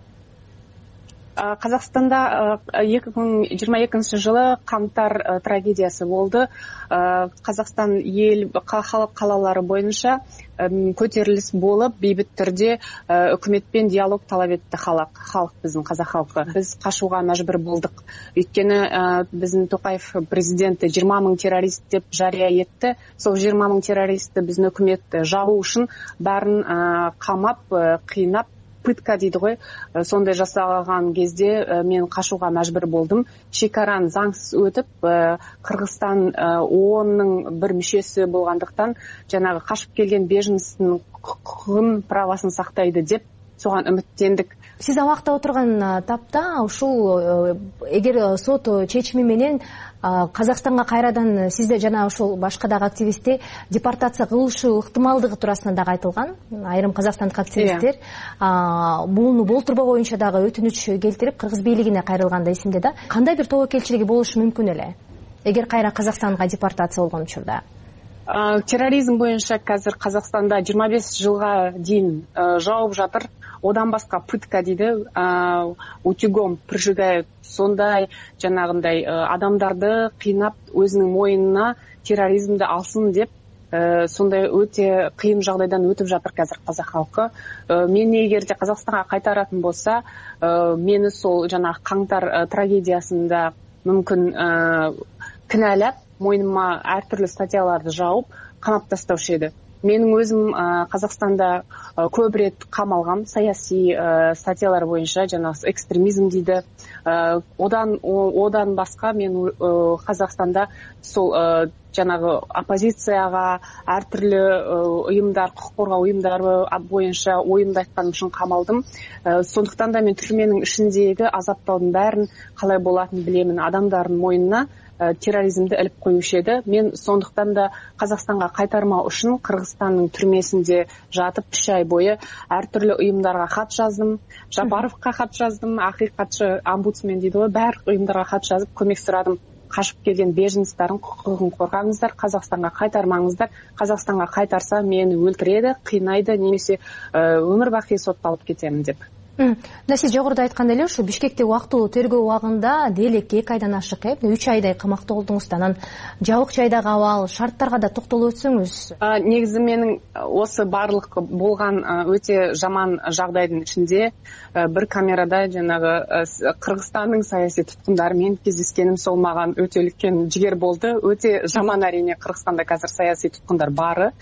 Қазақстанда 2022 жылы қаңтар трагедиясы болды. Қазақстан ел қалалары бойынша көтеріліс болып, бейбіт түрде үкіметпен диалог талап етті халық, біздің қазақ халқы. Біз қашуға мәжбүр болдық. Өйткені біздің Тоқаев президенті 20 000 террорист деп жария етті. Сол 20 000 террористті біздің үкімет жабу үшін бәрін қамап, қинап, пытка дейді ғой, сондай жасалған кезде мен қашуға мәжбүр болдым. Шекараны заңсыз өтіп, Қырғызстан ООНның бір мүшесі болғандықтан, жаңағы қашып келген беженстің құқығын, правасын сақтайды деп, соған үміттендік. Сиз абакта отурган тапта ушул эгер сот чечими менен Казакстанга кайрадан сизде жана ушул башка дагы активистте депортация кылышы ыктымалдыгы туурасында дагы айтылган. Айрым казакстандык активисттер буну болтурбоо боюнча дагы өтүнүч келтирип Кыргыз бийлигине кайрылганда эсимде да. Кандай бир тобокелчилиги болушу мүмкүн эле эгер кайра Казакстанга депортация болгон учурда? Терроризм боюнча қазір Қазақстанда 25 жылға дейін жауып жатыр. Одан басқа пытка дейді, утюгом прижигают, сондай жаңағындай адамдарды қинап өзінің мойнына терроризмді алсын деп, сондай өте қиын жағдайдан өтіп жатыр қазір қазақ халқы. Мен егер де Қазақстанға қайтаратын болса, мені сол жаңағы қаңтар трагедиясында мүмкін кінәлап, мойныма әртүрлі статьяларды жауып, қамап тастаушы еді. Менің өзім Қазақстанда көп рет қамалғам, саяси статьялар бойынша, жаңағы экстремизм дейді. Одан басқа мен Қазақстанда сол жаңағы оппозицияға әртүрлі ұйымдар, құқық қорғау ұйымдары бойынша ойымды айтқаным үшін қамалдым. Сондықтан да мен түрменің ішіндегі азаптаудың бәрін қалай болатынын білемін. Адамдардың мойнына терроризмді іліп қоюшы еді. Мен сондықтан да Қазақстанға қайтармау үшін Қырғызстанның түрмесінде жатып 3 ай бойы әртүрлі ұйымдарға хат жаздым. Жапаровқа хат жаздым, ақиқатшы омбудсмен дейді ғой, бәр ұйымдарға хат жазып көмек сұрадым. Қашып келген беженстардың құқығын қорғаңыздар, Қазақстанға қайтармаңыздар. Қазақстанға қайтарса мені өлтіреді, қинайды, немесе өмір бақи сотталып кетемін деп. Сиз жогоруда айткандай эле ушу Бишкекте убактылуу тергөө убагында делек 2 айдан ашык, 3 айдай камакта болдуңуз. Анан жабык жайдагы абал, шарттарга да токтолуп өтсөңүз. Негизи менин осы барлык болгон өтө жаман жагдайдын ичинде бир камерада жанагы Кыргызстандын саясий туткундарымен кездескеним сол маган өтө үлкен жигер болду. Өтө жаман, арине Кыргызстанда азыр саясий туткундар бары.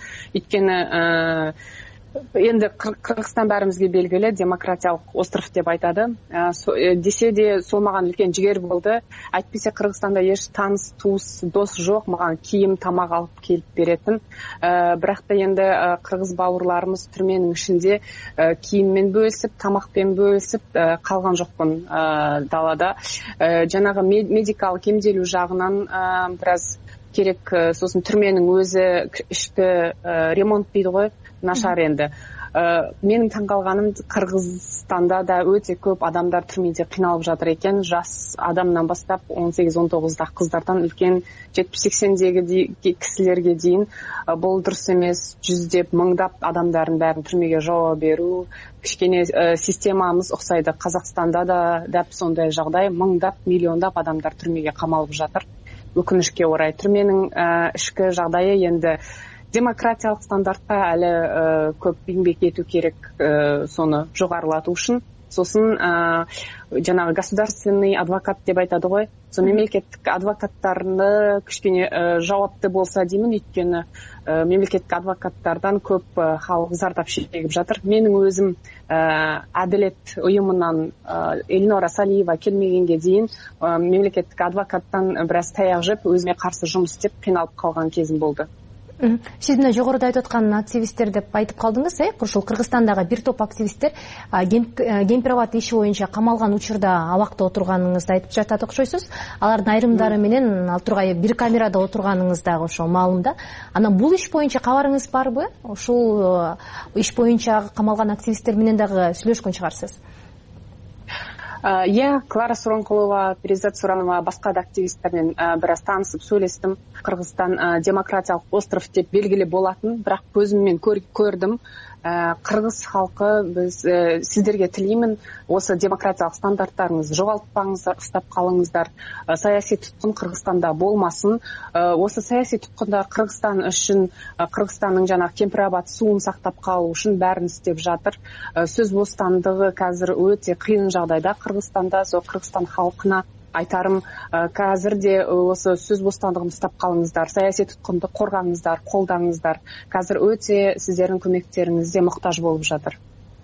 Өйткені енді Қырғызстан бәрімізге белгілі демократиялық остров деп айтады. Десе де сол маған үлкен жігер болды. Әйтпесе Қырғызстанда еш таныс, туыс, дос жоқ, маған киім, тамақ алып келіп беретін. Бірақ та енді қырғыз бауырларымыз түрменің ішінде киіммен бөлісіп, тамақпен бөлісіп қалған жоқпын далада. Жаңағы медикалық емделу жағынан біраз керек, сосын түрменің өзі ішкі ремонт дейді ғой, нашар енді. Менің таңғалғаным Қырғызстанда да өте көп адамдар түрмеде қиналып жатыр екен. Жас адамнан бастап 18-19 қыздардан үлкен 70-80-дегі кісілерге дейін. Бұл дұрыс емес, жүздеп, мыңдап адамдардың бәрін түрмеге жауап беру. Кішкене системамыз ұқсайды. Қазақстанда да дәп сондай жағдай, мыңдап, миллиондап адамдар түрмеге қамалып жатыр. өкінішке орай түрменің ішкі жағдайы енді демократиялық стандартқа әлі көп еңбек ету керек, соны жоғарылату үшін. Сосын жаңағы государственный адвокат деп айтады ғой, сол мемлекеттік адвокаттарны кішкене жауапты болса деймін, өйткені мемлекеттік адвокаттардан көп халық зардап шегіп жатыр. Менің өзім әділет ұйымынан Эльнора Салиева келмегенге дейін мемлекеттік адвокаттан біраз таяқ жеп, өзіме қарсы жұмыс істеп қиналып қалған кезім болды. Сіз мына жоғарыда айтып отқан активистер деп айтып қалдыңыз, ошол Кыргызстандагы бир топ активисттер Гемпирабад иши боюнча камалган учурда абакта отурганыңызды айтып жатат окшойсуз. Алардын айрымдары менен ал тургай бир камерада отурганыңыз дагы ошол маалымда. Анан бул иш боюнча кабарыңыз барбы? Ушул иш боюнча камалган активисттер менен дагы сүйлөшкөн чыгарсыз. Клара Суронкулова, Перизат Суранова, басқа да активистермен біраз танысып сөйлестім. Қырғызстан демократиялық остров деп белгілі болатын, бірақ көзіммен көрдім. Қырғыз халқы, біз сіздерге тілеймін, осы демократиялық стандарттарыңыз жоғалтпаңыздар, ұстап қалыңыздар. Саяси тұтқын Қырғызстанда болмасын. Осы саяси тұтқындар Қырғызстан үшін, Қырғызстанның жаңағы Кемпирабад суын сақтап қалу үшін бәрін істеп жатыр. Сөз бостандығы қазір өте қиын жағдайда Қырғызстанда, сол Қырғызстан халқына айтарым, қазір де осы сөз бостандығын ұстап қалыңыздар, саяси тұтқынды қорғаңыздар, қолдаңыздар. Қазір өте сіздердің көмектеріңізде мұқтаж болып жатыр.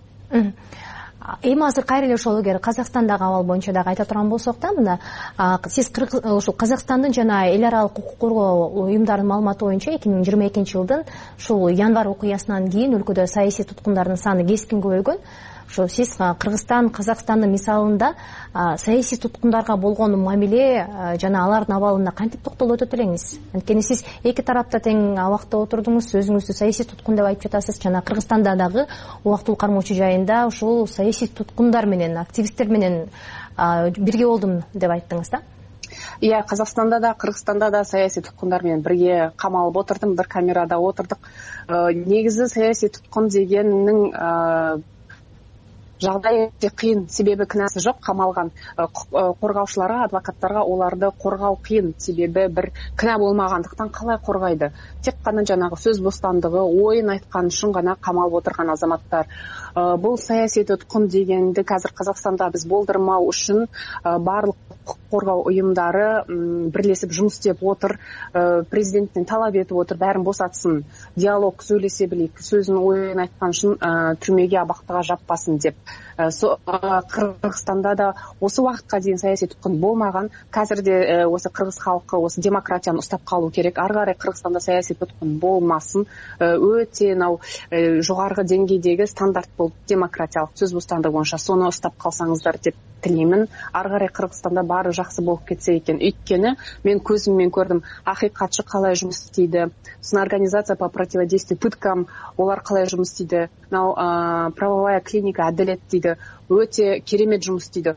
Эми азыр кайра эле ошол эгер Казакстандагы абал боюнча дагы айта турган болсок да, мына сиз ошол Казакстандын жана эл аралык укук коргоо уюмдарынын маалыматы боюнча 2022-жылдын ушул январь окуясынан кийин өлкөдө саясий туткундардын саны кескин көбөйгөн. Ошо сиз Кыргызстан, Казакстандын мисалында саясий туткундарга болгон мамиле жана алардын абалына кантип токтолуп өтөт элеңиз? Анткени сиз эки тарапта тең абакта отурдуңуз, өзүңүздү саясий туткун деп айтып жатасыз. Жана Кыргызстанда дагы убактылуу кармоочу жайында ушул саясий туткундар менен, активисттер менен бирге болдум деп айттыңыз да? Қазақстанда да, Кыргызстанда да саясий туткундар менен бирге камалып отурдум, бир камерада отурдук. Негизи саясий туткун дегеннин жағдай өте қиын, себебі кінәсі жоқ, қамалған қорғаушыларға, адвокаттарға оларды қорғау қиын, себебі бір кінә болмағандықтан қалай қорғайды? Тек қана жаңағы сөз бостандығы, ойын айтқан үшін ғана қамалып отырған азаматтар. Бұл саяси тұтқын дегенді қазір Қазақстанда біз болдырмау үшін барлық құқық қорғау ұйымдары бірлесіп жұмыс істеп отыр, президенттен талап етіп отыр, бәрін босатсын, диалог сөйлесе білейік, сөзін ойын айтқан үшін түрмеге, абақтыға жаппасын деп. Қырғызстанда да осы уақытқа дейін саяси тұтқын болмаған. Қазір де осы қырғыз халқы осы демократияны ұстап қалу керек. Ары қарай Қырғызстанда саяси тұтқын болмасын. Өте жоғарғы деңгейдегі стандарт болып демократиялық сөз бостандығы бойынша соны ұстап қалсаңыздар деп тілеймін. Ары қарай Қырғызстанда бары жақсы болып кетсе екен. Өйткені мен көзіммен көрдім, ақиқатшы қалай жұмыс істейді, сосын организация по противодействию пыткам, олар қалай жұмыс істейді, правовая клиника әділет дейді, өте керемет жұмыс істейді.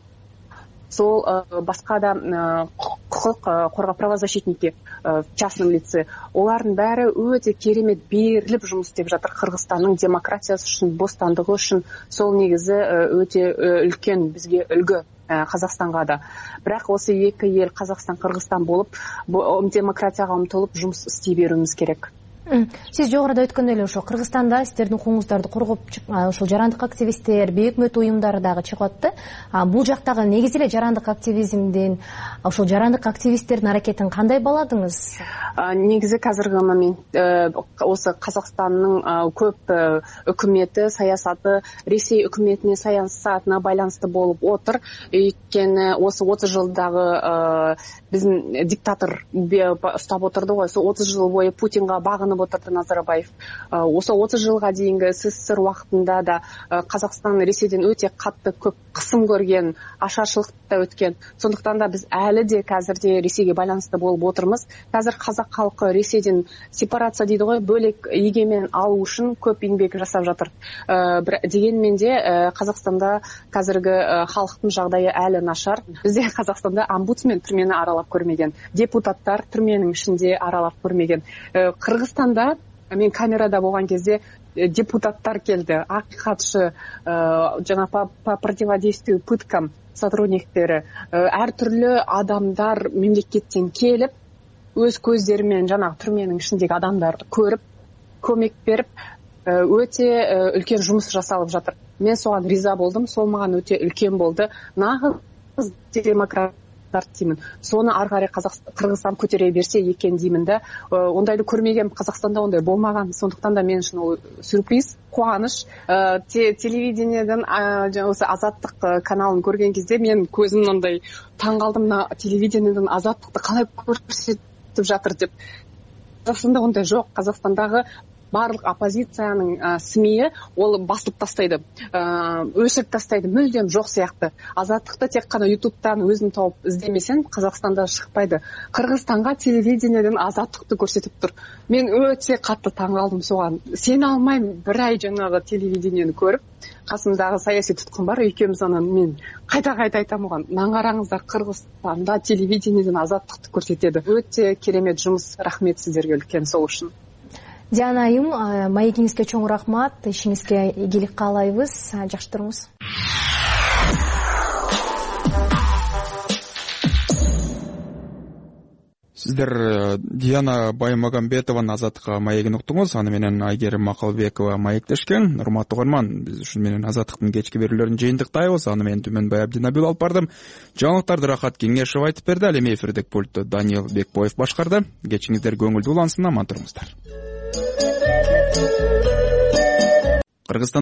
Сол басқа да құқық қорғау правозащитники в частном лице, олардың бәрі өте керемет беріліп жұмыс істеп жатыр Қырғызстанның демократиясы үшін, бостандығы үшін. Сол негізі өте үлкен бізге үлгі Қазақстанға да. Бірақ осы екі ел, Қазақстан, Қырғызстан болып, демократияға ұмтылып жұмыс істей беруіміз керек. Сиз жогоруда өткөн эле ошо Кыргызстанда сиздердин укугуңуздарды коргоп ошол жарандык активисттер, бейөкмөт уюмдары дагы чыгып атты. Бул жактагы негизи эле жарандык активизмдин, ошол жарандык активисттердин аракетин кандай бааладыңыз? Негизи казыркы момент осы Казакстандын көп өкмөтү, саясаты Ресей өкмөтүнүн саясатына байланысты болуп отур. Өйткені осы 30 жылдагы биздин диктатор ұстап отырды ғой. Сол 30 жыл бойы Путинға бағынып отырды Назарбаев. Осы 30 жылға дейінгі СССР уақытында да Қазақстан Ресейден өте қатты көп қысым көрген, ашаршылықта өткен. Сондықтан да біз әлі де қазірде Ресейге байланысты болып отырмыз. Қазір қазақ халқы Ресейден сепарация дейді ғой, бөлек егемен алу үшін көп еңбек жасап жатыр. Дегенмен де Қазақстанда қазіргі халықтың жағдайы әлі нашар. Бізде Қазақстанда омбудсмен түрмені аралап көрмеген, депутаттар түрменің ішінде аралап көрмеген. Қырғызстанда мен камерада болған кезде депутаттар келді, ақиқатшы, жаңа по противодействию пыткам сотрудниктері, әртүрлі адамдар мемлекеттен келіп, өз көздерімен жанагы түрменің ішіндегі адамдарды көріп, көмек беріп, өте үлкен жұмыс жасалып жатыр. Мен соған риза болдым, сол маған өте үлкен болды. Нағыз демократтар деймін. Соны ары қарай Қырғызстан көтере берсе екен деймін да. Ондайды көрмеген, Қазақстанда ондай болмаған. Сондықтан да мен үшін ол сюрприз, қуаныш. Телевидениеден осы Азаттық каналын көрген кезде мен көзім ондай таңғалдым, телевидениеден Азаттықты қалай көрсетіп жатыр деп. Қазақстанда ондай жоқ. Қазақстандағы барлық оппозицияның СМИі ол басылып тастайды, өшіріп тастайды, мүлдем жоқ сияқты. Азаттықты тек қана ютубтан өзін тауып іздемесең, Қазақстанда шықпайды. Қырғызстанға телевидениеден Азаттықты көрсетіп тұр. Мен өте қатты таңғалдым соған. Сене алмаймын, бір ай жаңағы телевидениені көріп, қасымдағы саяси тұтқын бар, екеуміз мен қайта айтамын оған. Наңғараңыздар, Қырғызстанда телевидениеден Азаттықты көрсетеді. Өте керемет жұмыс, рахмет сіздерге үлкен сол үшін. Диана айым, маегиңизге чоң рахмат, ишиңизге ийгилик каалайбыз, жакшы туруңуз. Сиздер Диана Баймагамбетованын Азаттыкка маегин уктуңуз, аны менен Айгерим Макалбекова маектешкен. Урматтуу угарман, биз ушун менен Азаттыктын кечки берүүлөрүн жыйынтыктайбыз. Аны менен Түмөнбай Абдинабил алып бардым. Жаңылыктарды Рахат Кеңешев айтып берди. Ал эми эфирдик пультту Даниил Бекбоев башкарды. Кечиңиздер көңүлдүү улансын, аман туруңуздар. Кыргызстан